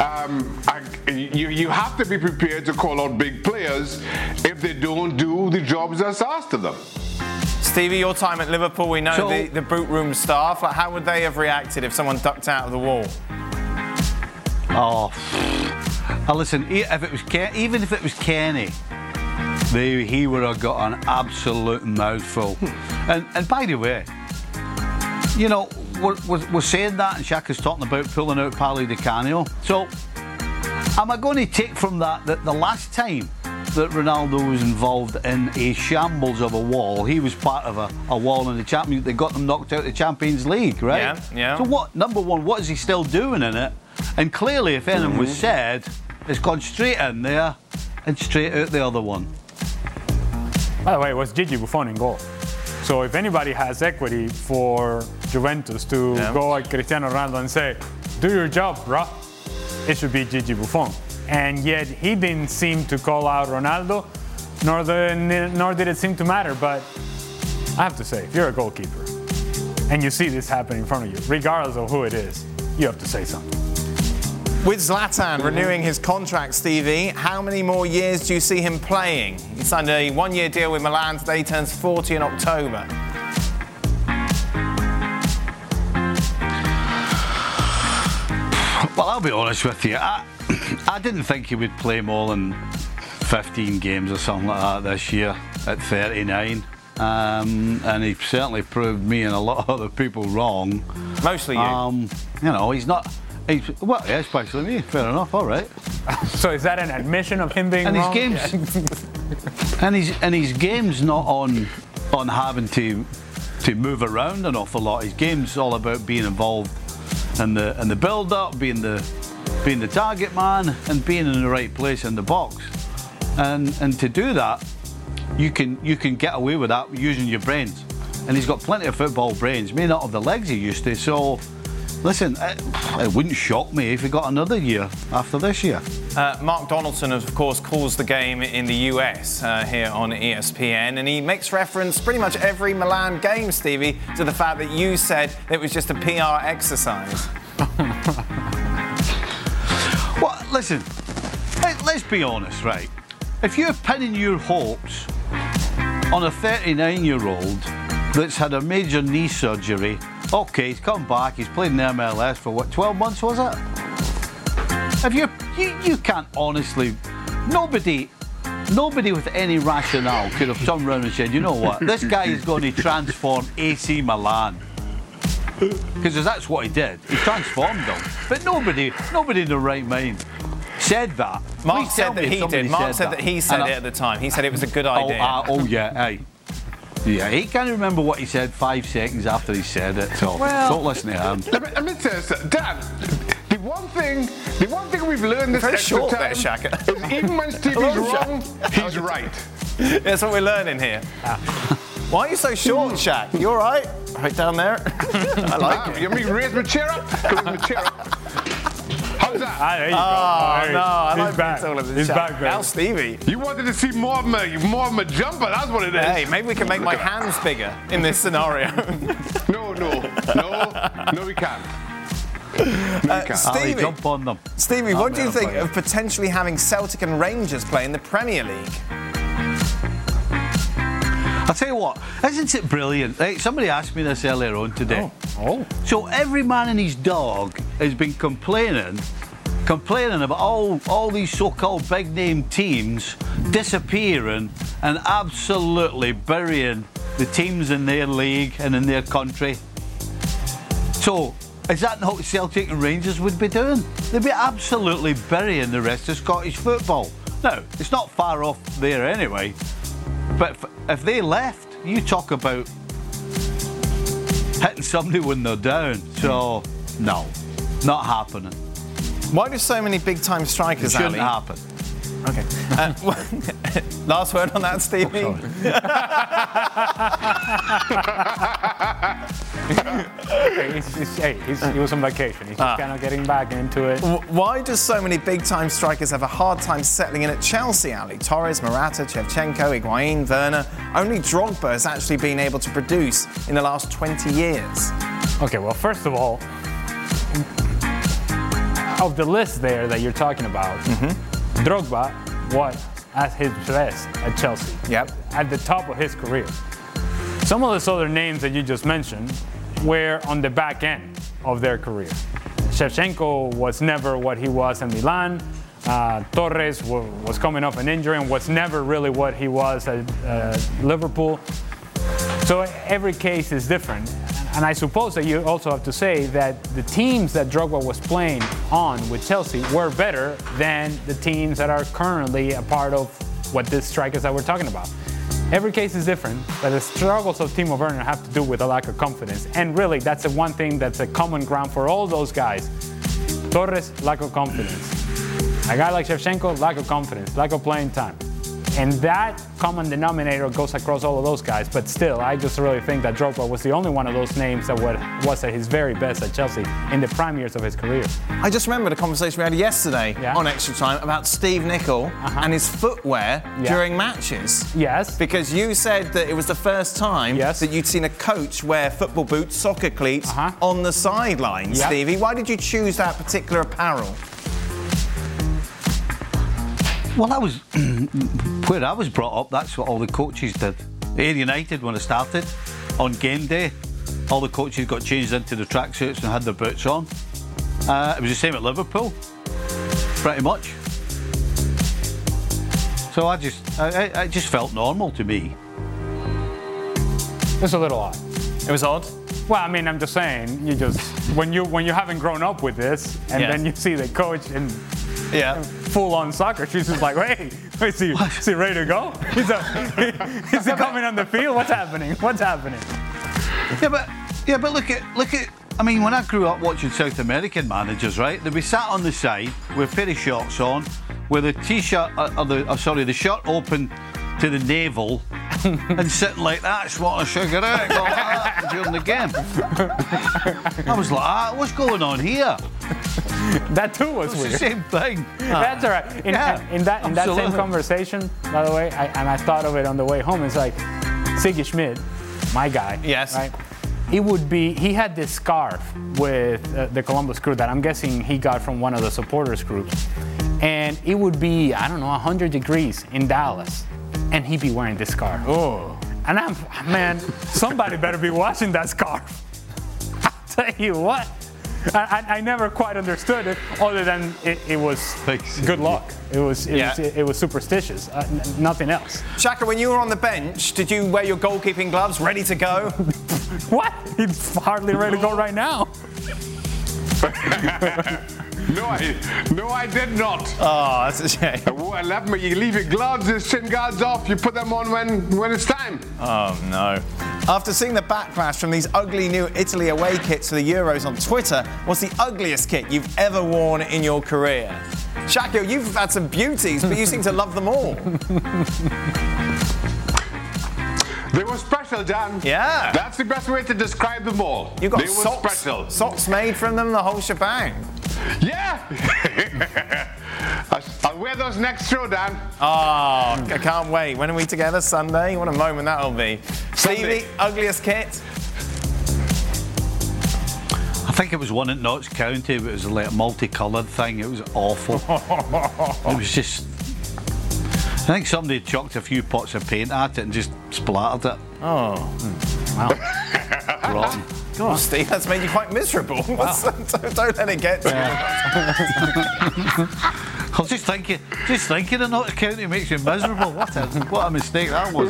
You have to be prepared to call out big players if they don't do the jobs that's asked of them. Stevie, your time at Liverpool, we know the boot room staff. Like, how would they have reacted if someone ducked out of the wall? Oh, listen, if it was even if it was Kenny, he would have got an absolute mouthful. And by the way, you know, we're saying that, and Shaq is talking about pulling out Paulo Di Canio. So, am I going to take from that the last time that Ronaldo was involved in a shambles of a wall, he was part of a wall in the Champions League. They got them knocked out of the Champions League, right? Yeah. So number one, what is he still doing in it? And clearly, if anything was said, it's gone straight in there and straight out the other one. By the way, it was Gigi Buffon in goal. So if anybody has equity for Juventus to go at Cristiano Ronaldo and say, do your job, bro, it should be Gigi Buffon. And yet he didn't seem to call out Ronaldo, nor did it seem to matter. But I have to say, if you're a goalkeeper and you see this happen in front of you, regardless of who it is, you have to say something. With Zlatan renewing his contract, Stevie, how many more years do you see him playing? He signed a one-year deal with Milan. Today he turns 40 in October. Well, I'll be honest with you. I didn't think he would play more than 15 games or something like that this year at 39. And he certainly proved me and a lot of other people wrong. Mostly you. You know, well, yeah, especially me. Fair enough. All right. So is that an admission of him being wrong? And his game's not on having to move around an awful lot. His game's all about being involved in the build-up, being the target man, and being in the right place in the box. And to do that, you can get away with that using your brains. And he's got plenty of football brains. May not have the legs he used to. So, listen, it wouldn't shock me if he got another year after this year. Mark Donaldson, of course, calls the game in the US here on ESPN, and he makes reference pretty much every Milan game, Stevie, to the fact that you said it was just a PR exercise. Well, listen, let's be honest, right? If you're pinning your hopes on a 39-year-old that's had a major knee surgery, okay, he's come back, he's played in the MLS for what, 12 months, was it? If you can't honestly, nobody with any rationale could have turned around and said, you know what, this guy is going to transform AC Milan. Because that's what he did. He transformed them. But nobody in the right mind said that. Mark said that he did. Mark said that he said it at the time. He said it was a good idea. Yeah, he can't remember what he said 5 seconds after he said it. So don't listen to him. Let me tell you something, Dan. The one thing we've learned this extra time is even when Stevie's wrong, he's right. That's what we're learning here. Why are you so short, Shaq? You all right? Right down there. I like it. You mean raise my chair up? How's that? There you go. I like back. He's back, Now, Stevie. You wanted to see more of my jumper. That's what it is. Hey, maybe we can make my hands bigger in this scenario. No, we can't. Stevie, jump on them. Stevie, what do you think of potentially having Celtic and Rangers play in the Premier League? I'll tell you what, isn't it brilliant? Right, somebody asked me this earlier on today. So every man and his dog has been complaining about all these so-called big-name teams disappearing and absolutely burying the teams in their league and in their country. So, is that not what Celtic and Rangers would be doing? They'd be absolutely burying the rest of Scottish football. Now, it's not far off there anyway, but if they left, you talk about hitting somebody when they're down. So, no, not happening. Why do so many big-time strikers, It shouldn't happen. Okay. Last word on that, Stevie? He was on vacation. He's just kind of getting back into it. Why do so many big-time strikers have a hard time settling in at Chelsea, Ali? Torres, Morata, Shevchenko, Higuain, Werner. Only Drogba has actually been able to produce in the last 20 years. Okay, well, first of all, of the list there that you're talking about, Drogba was at his best at Chelsea. Yep. At the top of his career. Some of those other names that you just mentioned were on the back end of their career. Shevchenko was never what he was in Milan. Torres was coming off an injury and was never really what he was at Liverpool. So every case is different. And I suppose that you also have to say that the teams that Drogba was playing on with Chelsea were better than the teams that are currently a part of what these strikers that we're talking about. Every case is different, but the struggles of Timo Werner have to do with a lack of confidence. And really, that's the one thing that's a common ground for all those guys. Torres, lack of confidence. A guy like Shevchenko, lack of confidence, lack of playing time. And that common denominator goes across all of those guys. But still, I just really think that Drogba was the only one of those names that was at his very best at Chelsea in the prime years of his career. I just remembered a conversation we had yesterday on Extra Time about Steve Nicol and his footwear during matches. Yes. Because you said that it was the first time that you'd seen a coach wear football boots, soccer cleats on the sidelines, Stevie. Why did you choose that particular apparel? Well, where I was brought up, that's what all the coaches did. Ayr United, when I started, on game day, all the coaches got changed into the tracksuits and had their boots on. It was the same at Liverpool, pretty much. So I just felt normal to me. It's a little odd. It was odd? Well, I mean, I'm just saying, when you haven't grown up with this, and then you see the coach in full-on soccer shoes, it's like, hey, is he ready to go? Is he coming on the field? What's happening? Yeah, but look at. I mean, when I grew up watching South American managers, right, they'd be sat on the side with a pair of shorts on, with a t-shirt, the shirt open to the navel, and sitting like that, swatting a cigarette during the game. I was like, what's going on here? That too was weird. It's the same thing. That's all right. In that same conversation, by the way, I thought of it on the way home. It's like Siggy Schmidt, my guy. Yes. Right. He had this scarf with the Columbus Crew that I'm guessing he got from one of the supporters groups, and it would be 100 degrees in Dallas, and he'd be wearing this scarf. Oh. And somebody better be watching that scarf. I'll tell you what. I never quite understood it, other than it was good luck. It was superstitious. Nothing else. Shaka, when you were on the bench, did you wear your goalkeeping gloves, ready to go? What? He's hardly ready to go right now. No, I did not. Oh, that's a shame. You leave your gloves, your shin guards off. You put them on when it's time. Oh no! After seeing the backlash from these ugly new Italy away kits for the Euros on Twitter, what's the ugliest kit you've ever worn in your career? Shaka, you've had some beauties, but you seem to love them all. They were special, Dan. Yeah. That's the best way to describe them all. You got they were special. Socks made from them, the whole shebang. Yeah. I'll wear those next show, Dan. Oh, I can't wait. When are we together? Sunday? What a moment that'll be. Stevie, ugliest kit? I think it was one at Notts County, but it was like a multicoloured thing. It was awful. It was just... I think somebody chucked a few pots of paint at it and just splattered it. Oh. Wow. Rotten. God, Steve, that's made you quite miserable. Wow. Don't let it get to you. I was just thinking of Notts County makes you miserable. What a mistake that was.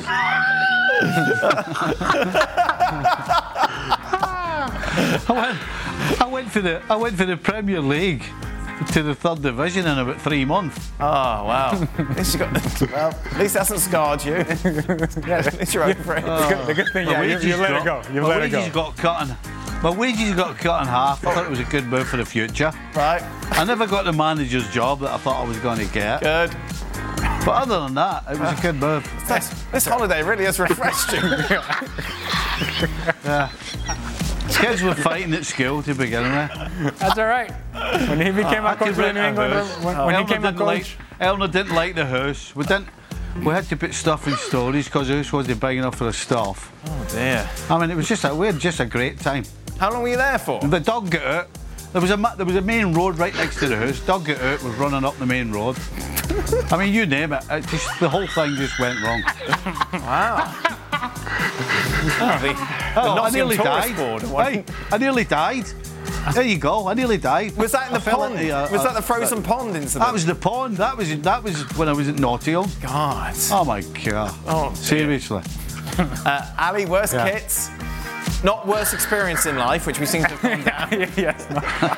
I went for the Premier League to the third division in about 3 months. Oh wow! At least at least it hasn't scarred you. Yeah, at least you're over it. The good thing, you let it go. My wages got cut in half. I thought it was a good move for the future. Right. I never got the manager's job that I thought I was going to get. Good. But other than that, it was a good move. This holiday really has refreshed you. Yeah. Kids were fighting at school to begin with. That's all right. When he became a coach in England, when he came a coach, Eleanor didn't like the house. We had to put stuff in storage because the house wasn't big enough for the staff. Oh dear. I mean, we had just a great time. How long were you there for? The dog got out. There was a main road right next to the house. Dog got out, was running up the main road. I mean, you name it. The whole thing just went wrong. Wow. I nearly died. I nearly died. There you go. I nearly died. Was that in the pond? Was that the frozen pond incident? That was the pond. That was when I was at Nottingham. God. Oh my God. Oh, seriously. Ali, worst kits. Not worst experience in life, which we seem to have gone down. Yes.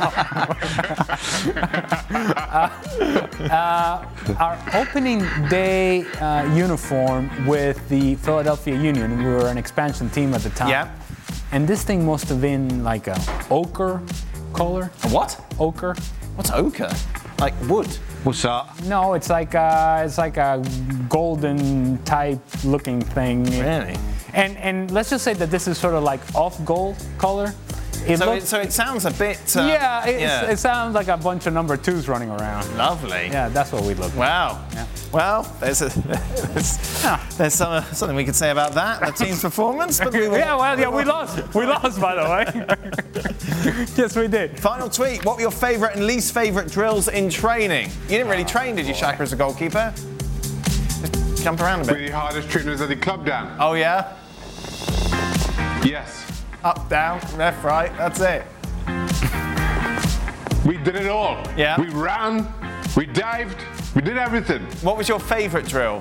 Our opening day uniform with the Philadelphia Union, we were an expansion team at the time. Yeah. And this thing must have been like a ochre color. A what? Ochre. What's ochre? Like wood? What's that? No, it's like a golden type looking thing. Really? And let's just say that this is sort of like off gold color. So it sounds a bit. It sounds like a bunch of number 2s running around. Lovely. Yeah, that's what we look like. Wow. Yeah. Well, there's something we could say about that, the team's performance. But we lost. We lost, by the way. Yes, we did. Final tweet. What were your favourite and least favourite drills in training? You didn't really train, did you, Shaka, as a goalkeeper? Just jump around a bit. The hardest trainers at the club, Dan. Oh, yeah? Yes. Up, down, left, right, that's it. We did it all. Yeah. We ran, we dived, we did everything. What was your favourite drill?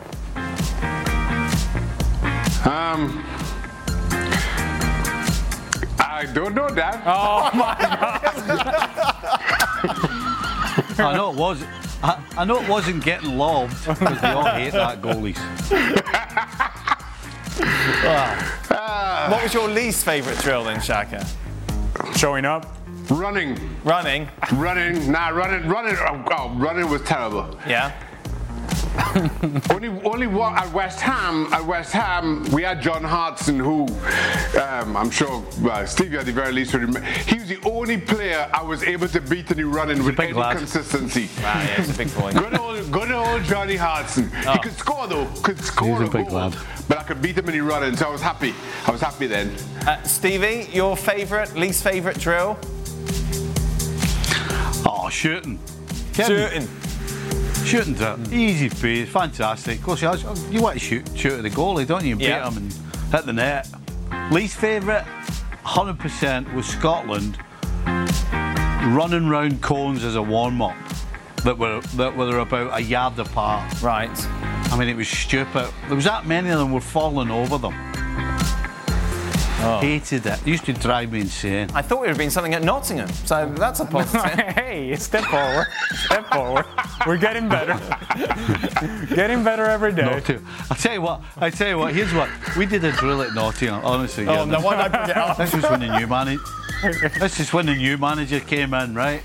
I don't know, Dad. Oh my God. I know it wasn't getting lobbed because we all hate that goalies. What was your least favourite drill then, Shaka? Showing up. Running. Running? Running. Running was terrible. Yeah. only one at West Ham. At West Ham, we had John Hartson, who I'm sure Stevie at the very least would remember. He was the only player I was able to beat in the running with any consistency. Wow, yeah, he's a big boy. Good old Johnny Hartson. He could score though. He's a big lad. But I could beat him in the running, so I was happy. I was happy then. Stevie, your favourite, least favourite drill? Oh, shooting. Shooting's easy pace, fantastic. Of course, you want to shoot at the goalie, don't you? Beat him and hit the net. Least favourite, 100% was Scotland running round cones as a warm-up that were about a yard apart. Right. I mean, it was stupid. There was that many of them were falling over them. Hated it. It used to drive me insane. I thought it would have been something at Nottingham, so that's a positive. Hey, step forward. Step forward. We're getting better. Getting better every day. I tell you what, here's what. We did a drill at Nottingham, honestly. Oh, no wonder I put it up. This was when the new manager came in, right?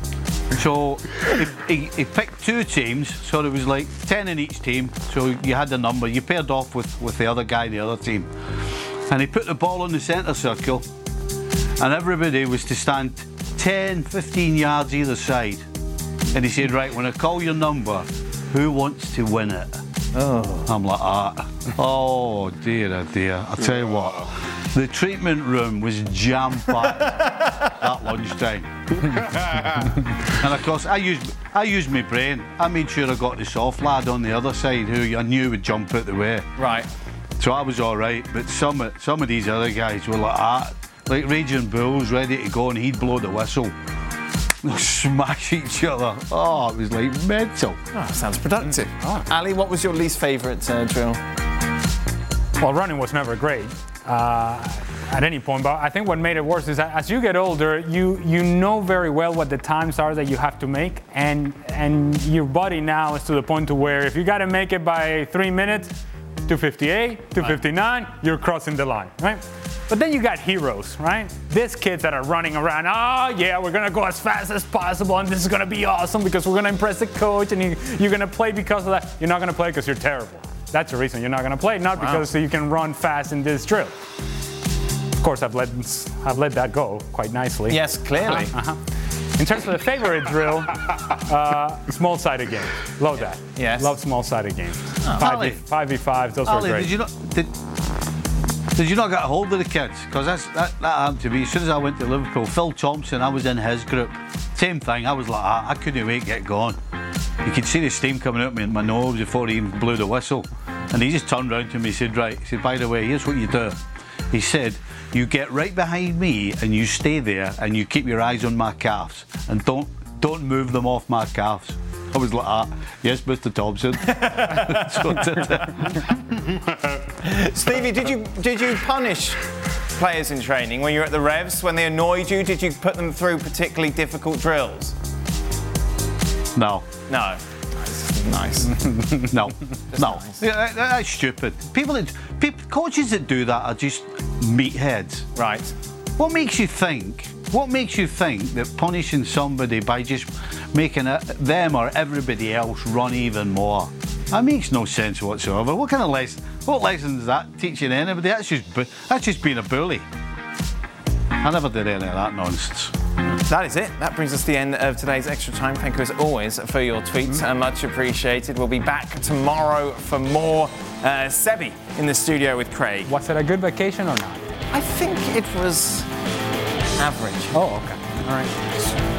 So he picked 2 teams, so there was like 10 in each team. So you had the number, you paired off with the other guy in the other team. And he put the ball in the centre circle, and everybody was to stand 10, 15 yards either side. And he said, right, when I call your number, who wants to win it? Oh. I'm like, oh dear, oh dear. I'll tell you what, the treatment room was jam-packed at lunchtime. And of course, I used my brain. I made sure I got the soft lad on the other side who I knew would jump out the way. Right. So I was all right, but some of these other guys were like raging bulls, ready to go, and he'd blow the whistle. They'll smash each other. Oh, it was like mental. Oh, sounds productive. Ali, what was your least favourite drill? Well, running was never great at any point, but I think what made it worse is that as you get older, you know very well what the times are that you have to make, and your body now is to the point to where if you got to make it by 3 minutes, 258, 259, you're crossing the line, right? But then you got heroes, right? These kids that are running around, oh yeah, we're gonna go as fast as possible and this is gonna be awesome because we're gonna impress the coach and you're gonna play because of that. You're not gonna play because you're terrible. That's the reason you're not gonna play, not because you can run fast in this drill. Of course, I've let that go quite nicely. Yes, clearly. In terms of the favorite drill, small-sided game. Love that. Yes. Love small-sided games. 5v5s, those were great. Did you not get a hold of the kids? Because that happened to me. As soon as I went to Liverpool, Phil Thompson, I was in his group. Same thing, I was like, I couldn't wait to get going. You could see the steam coming out of my nose before he even blew the whistle. And he just turned round to me and said, right, he said, by the way, here's what you do. He said, you get right behind me and you stay there and you keep your eyes on my calves and don't move them off my calves. I was like, yes, Mr. Thompson. Stevie, did you punish players in training when you were at the Revs? When they annoyed you, did you put them through particularly difficult drills? No. No. Nice. No. Nice. Yeah, that's stupid. Coaches that do that are just meatheads. Right. What makes you think that punishing somebody by just making them or everybody else run even more? That makes no sense whatsoever. What lesson does that teaching anybody? That's just being a bully. I never did any of that nonsense. That is it. That brings us to the end of today's Extra Time. Thank you as always for your tweets. Much appreciated. We'll be back tomorrow for more. Sebi in the studio with Craig. Was it a good vacation or not? I think it was average. Oh, okay. All right.